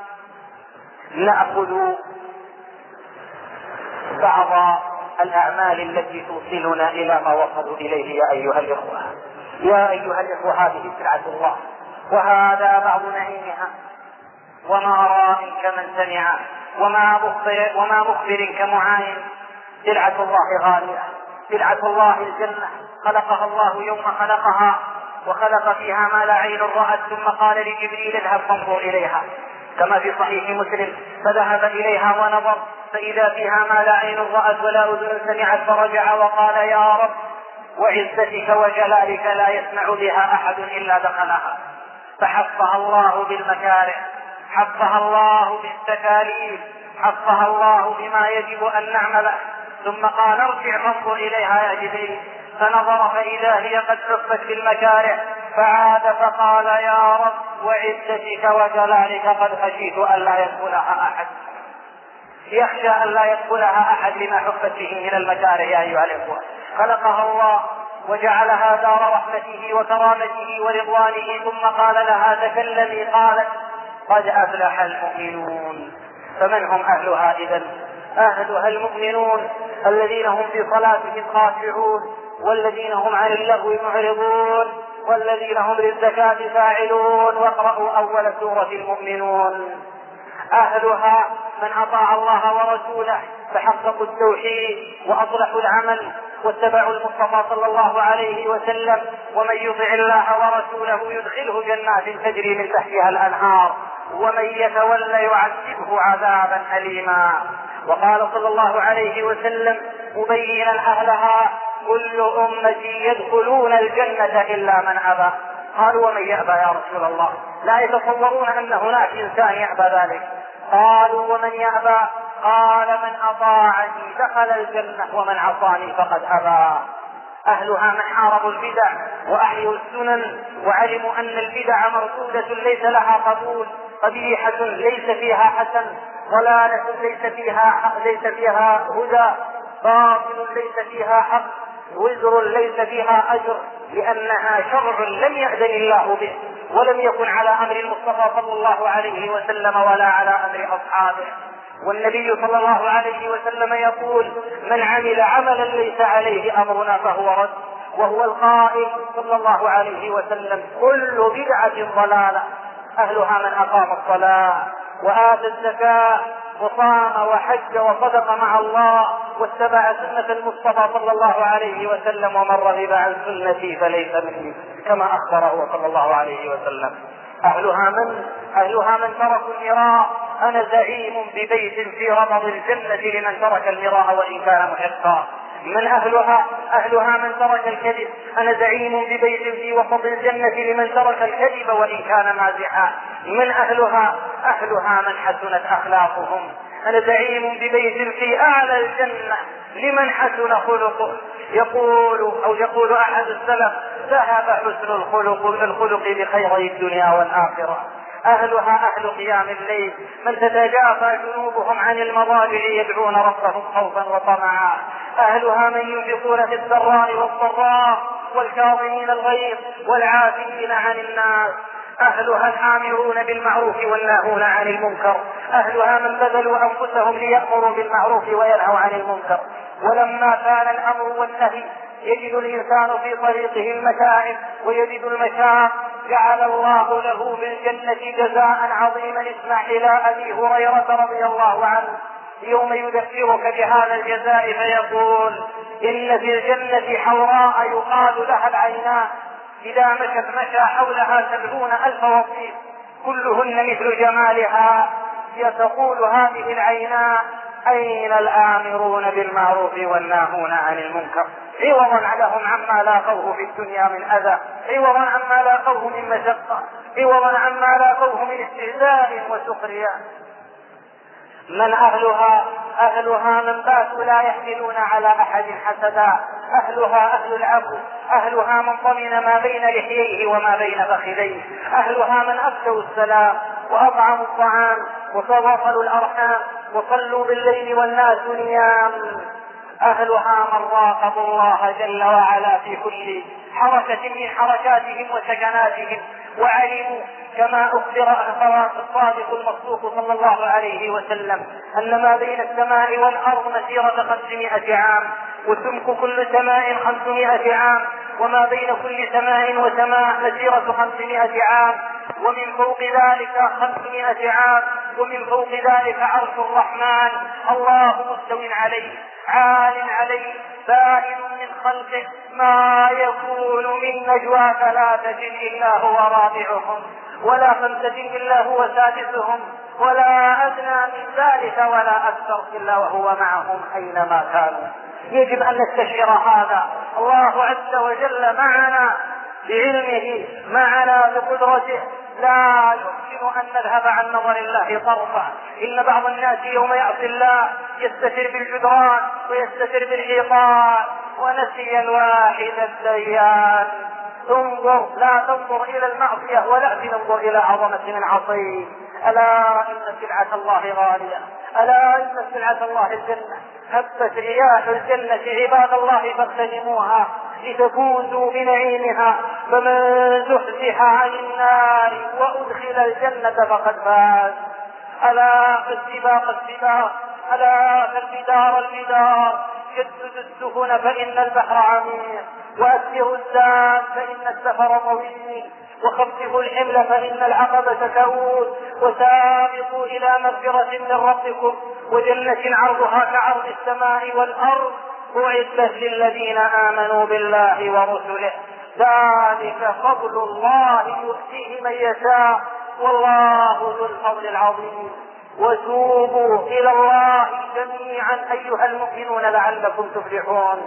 نأخذ بعض الأعمال التي توصلنا إلى ما وصلوا إليه. يا أيها الإخوة يا أيها الإخوة هذه سلعة الله، وهذا بعض نعيمها، وما راء كمن سمع وما مخبر, وما مخبر كمعاين. سلعة الله غالية، سلعة الله الجنة، خلقها الله يوم خلقها وخلق فيها ما لا عين رأت، ثم قال لجبريل اذهب فانظر إليها، كما في صحيح مسلم، فذهب إليها ونظر فإذا فيها ما لا عين رأت ولا أذن سمعت، فرجع وقال يا رب وعزتك وجلالك لا يسمع بها أحد إلا دخلها. فحفها الله بالمكاره، حفها الله بالتكاليف، حفها الله بما يجب أن نعمله، ثم قال ارجع فانظر إليها يا جبريل، فنظر فإذا هي قد حفت بالمكاره، فعاد فقال يا رب وعزتك وجلالك قد خشيت أن لا يدخلها أحد. يخشى أن لا يدخلها أحد لما حفت به من المكاره. يا أيها الإخوة خلقها الله وجعلها دار رحمته وكرامته ورضوانه، ثم قال لها تكلمي، قالت قد أفلح المؤمنون. فمن هم أهلها إذن؟ أهلها المؤمنون الذين هم في صلاتهم خاشعون، والذين هم عن اللغو معرضون، والذين هم للزكاة فاعلون. واقرأوا أول سورة المؤمنون. أهلها من أطاع الله ورسوله فحققوا التوحيد وأصلحوا العمل واتبعوا المصطفى صلى الله عليه وسلم. ومن يطع الله ورسوله يدخله جنات تجري من تحتها الأنهار، ومن يتولى يعذبه عذابا أليما. وقال صلى الله عليه وسلم مبينا أهلها كل أمتي يدخلون الجنة إلا من أبى. قالوا ومن يأبى يا رسول الله؟ لا يتصورون أن هناك إنسان يأبى ذلك. قالوا ومن يأبى؟ قال من أطاعني دخل الجنة ومن عصاني فقد أبى. أهلها من حاربوا البدع وأحيوا السنن وعلموا أن البدع مردودة ليس لها قبول، قبيحة ليس فيها حسن، ضلالة ليس فيها حق، ليس فيها هدى، باطل ليس فيها حق، وزر ليس فيها أجر، لأنها شرع لم يأذن الله به ولم يكن على أمر المصطفى صلى الله عليه وسلم ولا على أمر أصحابه. والنبي صلى الله عليه وسلم يقول من عمل عملا ليس عليه أمرنا فهو رد. وهو القائل صلى الله عليه وسلم كل بدعة ضلالة. أهلها من أقام الصلاة وآتى الزكاة وصام وحج وصدق مع الله واتبع سنة المصطفى صلى الله عليه وسلم، ومن رغب عن سنتي فليس مني، كما أخبره صلى الله عليه وسلم. أهلها من أهلها من تركوا المراء. أنا زعيم ببيت في ربض الجنة لمن ترك المراء وإن كان محقا. من أهلها أهلها من ترك الكذب. أنا زعيم ببيت في وسط الجنة لمن ترك الكذب وإن كان مازحا. من أهلها أهلها من حسنت أخلاقهم. أنا زعيم ببيت في أعلى الجنة لمن حسن خلقه. يقول أو يقول أحد السلف ذهب حسن الخلق الخلق بخيري الدنيا والآخرة. أهلها أهل قيام الليل من تتجافى جنوبهم عن المضاجع يدعون ربهم خوفا وطمعا. أهلها من ينفقون في السراء والضراء والكاظمين الغيظ والعافين عن الناس. أهلها الآمرون بالمعروف والناهون عن المنكر. أهلها من بذلوا أنفسهم ليأمروا بالمعروف وينهوا عن المنكر. ولما كان الأمر والنهي يجد الإنسان في طريقه المتاعب ويجد المشاق جعل الله له بالجنة جزاء عظيما. اسمع إلى أبي هريرة رضي الله عنه يوم يذكرك بهذا الجزاء فيقول إن في الجنة حوراء يقال لها العينان إذا مشت مشى حولها سبعون ألف وصيف كلهن مثل جمالها. تقول هذه العينان أين الآمرون بالمعروف والناهون عن المنكر، عوضا لهم عما لاقوه في الدنيا من أذى، عوضا عما لاقوه من مشقة، عوضا عما لاقوه من استهزاء وسخرية. من أهلها؟ أهلها من باتوا لا يحملون على أحد حسدا، أهلها أهل العفو، أهلها من ضمن ما بين لحييه وما بين فخذيه، أهلها من أفشوا السلام وأطعموا الطعام وتواصلوا الأرحام وصلوا بالليل والناس نيام. أهلها من راقبوا الله جل وعلا في كل حركة من حركاتهم وسكناتهم، وعلموا كما أخبر الصادق المصدوق صلى الله عليه وسلم أن ما بين السماء والأرض مسيرة خمسمائة عام، وسمك كل سماء خمسمائة عام، وما بين كل سماء وسماء مسيرة خمسمائة عام، ومن فوق ذلك خمسمائة عام، ومن فوق ذلك عرش الرحمن الله مستو عليه عال عليه بائن من خلقه، ما يكون من نجوى ثلاثة إلا هو رابعهم، ولا خمسة إلا هو سادسهم، ولا أدنى من ذلك ولا أكثر إلا وهو معهم أينما كانوا. يجب أن نستشعر هذا. الله عز وجل معنا بعلمه، معنا بقدرته، لا يمكن أن نذهب عن نظر الله طرفا. إن بعض الناس يوم يعصي الله يستتر بالجدران ويستتر بالحيطان ونسي الواحد الديان. انظر، لا تنظر إلى المعصية ولا تنظر إلى عظمة من عصيه. ألا إن سلعة الله غالية، ألا إن سلعة الله الجنة، هبت رياح الجنة عباد الله فاغتنموها لتفوزوا بنعيمها، فمن زحزح عن النار وأدخل الجنة فقد فاز. ألا فالسباق السباق، ألا فالبدار البدار، جدد السفن فإن البحر عميق، وأسروا الزاد فإن السفر طويل، وخففوا الحمل فإن العقبة تؤول، وسابقوا إلى مغفرة من ربكم وجنة عرضها كعرض السماء والأرض أعدت للذين آمنوا بالله ورسله، ذلك فضل الله يؤتيه من يشاء والله ذو الفضل العظيم. وتوبوا إلى الله جميعا أيها المؤمنون لعلكم تفلحون.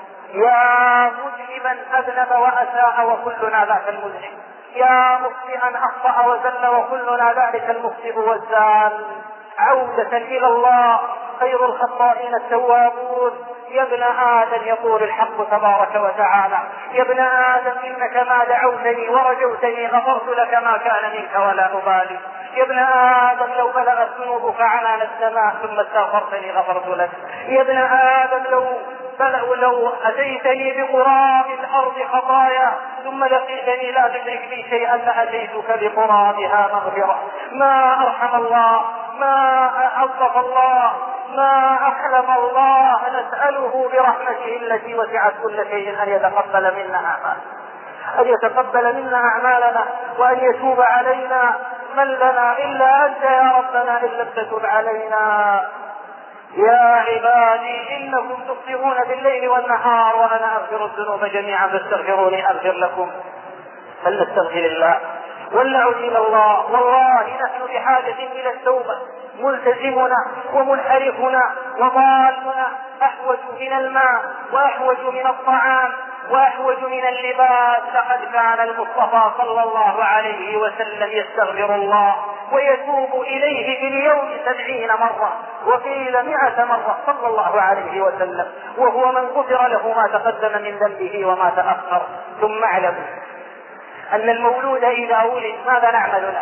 يا مذنبا أذنب وأساء وكلنا ذاك المذنب، يا مخطئا أخطأ وزل وكلنا ذلك المخطئ والزال. عودة إلى الله، خير الخطائين التوابون. يا ابن آدم يقول الحق تبارك وتعالى: يا ابن آدم إنك ما دعوتني ورجوتني غفرت لك ما كان منك ولا أبالي. يا ابن آدم لو بلغت ذنوبك عنان السماء ثم استغفرتني غفرت لك. يا ابن آدم لو لو أتيتني بقراب الأرض خطايا ثم لقيتني لا تدرك بي شيئا لأتيتك بقرابها مغفرة. ما أرحم الله، ما ألطف الله، ما أحلم الله. نسأله برحمته التي وسعت كل شيء أن يتقبل منا أعمالنا، أن يتقبل منا أعمالنا وأن يتوب علينا. من لنا إلا أنت يا ربنا إن لم تتب علينا. يا عبادي إنكم تخطئون بالليل والنهار وأنا أغفر الذنوب جميعا فاستغفروني أغفر لكم. فلنستغفر الله ولنعد إلى الله. والله نحن بحاجة إلى التوبة. ملتزمنا ومنحرفنا وضالنا أحوج من الماء وأحوج من الطعام وأحوج من اللباس. لقد كان المصطفى صلى الله عليه وسلم يستغفر الله ويتوب إليه في اليوم سبعين مرة وقيل مئة مرة صلى الله عليه وسلم، وهو من غفر له ما تقدم من ذنبه وما تأخر. ثم اعلموا أن المولود إذا ولد ماذا نعمل له؟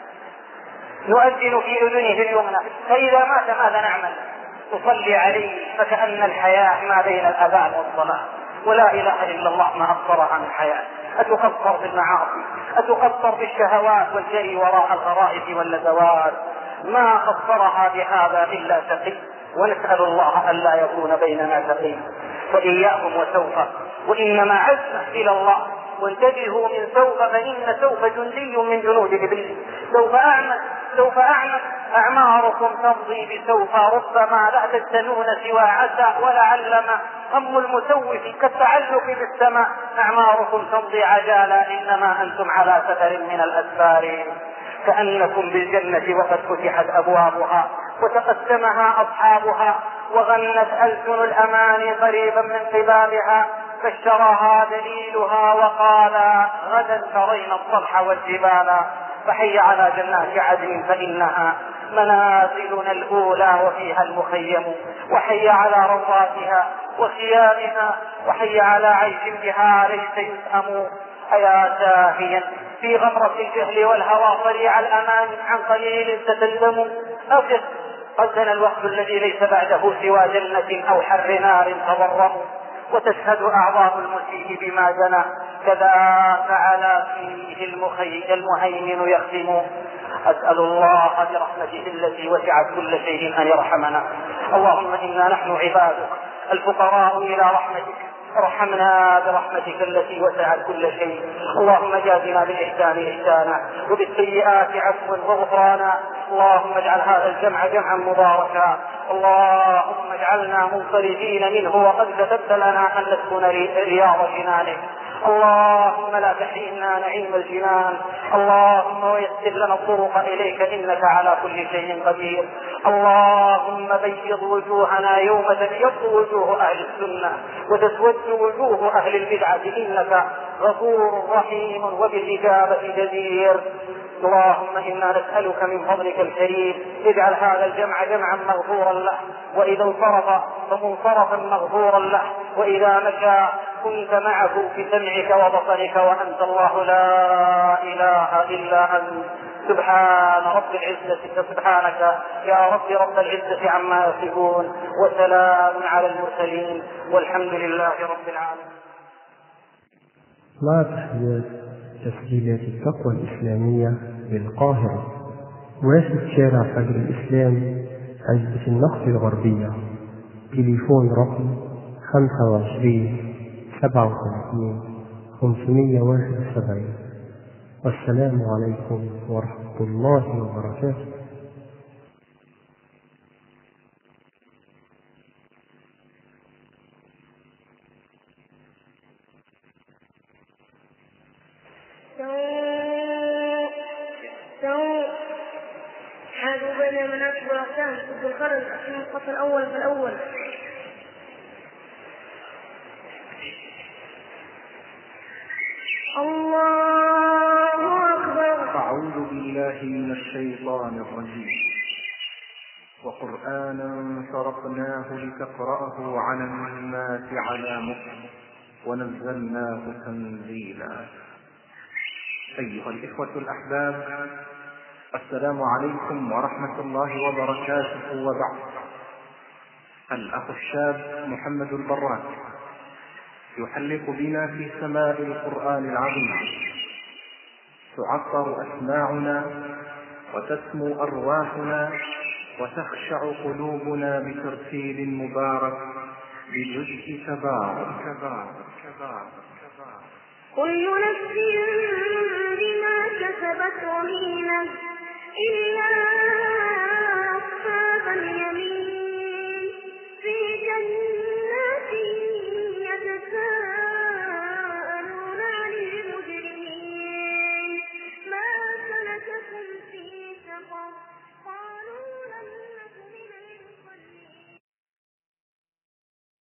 نؤذن في أذنه اليمنى، فإذا مات ماذا نعمل؟ نصلي عليه، فكأن الحياة ما بين الأذان والصلاة. ولا إله إلا الله ما أقصر عن الحياة. أتقصر بالمعاصي، أتقصر بالشهوات والجري وراء الغرائز واللذوات، ما قصرها بهذا إلا تقي. ونسأل الله ألا يكون بيننا تقي. وإياكم وسوف، وإنما عزة إلى الله. وانتبهوا من سوف، فإن سوف جندي من جنود إبليس. سوف أعمل سوف أعمل أعماركم تمضي بسوف، ربما لا تستنون سوى عسى ولعلما. هم المسوف كالتعلق بالسماء، أعماركم تمضي عجالا إنما أنتم على سفر من الأسفار. كأنكم بالجنة وقد فتحت أبوابها وتقسمها أصحابها وغنت ألسن الأماني قريبا من قبابها، بشرها دليلها وقال غدا ترين الصبح والجبال. فحي على جنات عدن فإنها منازلنا الأولى وفيها المخيم، وحي على روضاتها وخيامها، وحي على عيش بها ليس يسأم. أيا ساهيا في غمرة الجهل والهوى صريع الأمان عن قليل تتندم، أفق قد زنى الوقت الذي ليس بعده سوى جنة أو حر نار تضرم، وتشهد أعظام المسيء بما زنى كذا فعل فيه المخي المهيمن يختم. أسأل الله برحمته التي وسعت كل شيء أن يرحمنا. اللهم إنا نحن عبادك الفقراء إلى رحمتك، ارحمنا برحمتك التي وسعت كل شيء. اللهم جازنا بالإحسان إحسانا وبالسيئات عفوا وغفرانا. اللهم اجعل هذا الجمع جمعا مباركا. اللهم اجعلنا منفردين منه وقد كتبت لنا أن نسكن رياض جنانك. اللهم لا تحرمنا نعيم الجنان. اللهم ويسر لنا الطرق إليك إنك على كل شيء قدير. اللهم بيض وجوهنا يوم تبيض وجوه أهل السنة وتسود وجوه أهل البدعة إنك غفور رحيم وبالإجابة جدير. اللهم إنا نسألك من فضلك الكريم اجعل هذا الجمع جمعا مغفورا له، وإذا انصرف فمنصرفا مغفورا له، وإذا مشى كنت معه في سمعك وبصرك وأنت الله لا إله إلا أنت. سبحان رب العزة سبحانك يا رب رب العزة عما يصفون، وسلام على المرسلين والحمد لله رب العالمين. مع تحيات تسجيلات التقوى الإسلامية بالقاهرة، واسد شارع فجر الإسلام، عزبة النقط الغربية. تليفون رقم خمسة وعشرين سبعة وثلاثين خمسمائة وواحد وسبعين. والسلام عليكم ورحمة الله وبركاته. هذا بين مناطق الأقسام ضد الخرج في الصف الأول فالأول. الله أكبر. أعوذ بالله من الشيطان الرجيم. وقرآنا فرقناه لتقرأه على الناس على مكث ونزلناه تنزيلا. أيها الإخوة الأحباب، السلام عليكم ورحمة الله وبركاته. وبعد، الأخ الشاب محمد البراك يحلق بنا في سماء القرآن العظيم. تعطر أسماعنا وتسمو أرواحنا وتخشع قلوبنا بترتيل مبارك بجزء تبارك تبارك تبارك تبارك. كل نفس بما كسبت رهينة إلا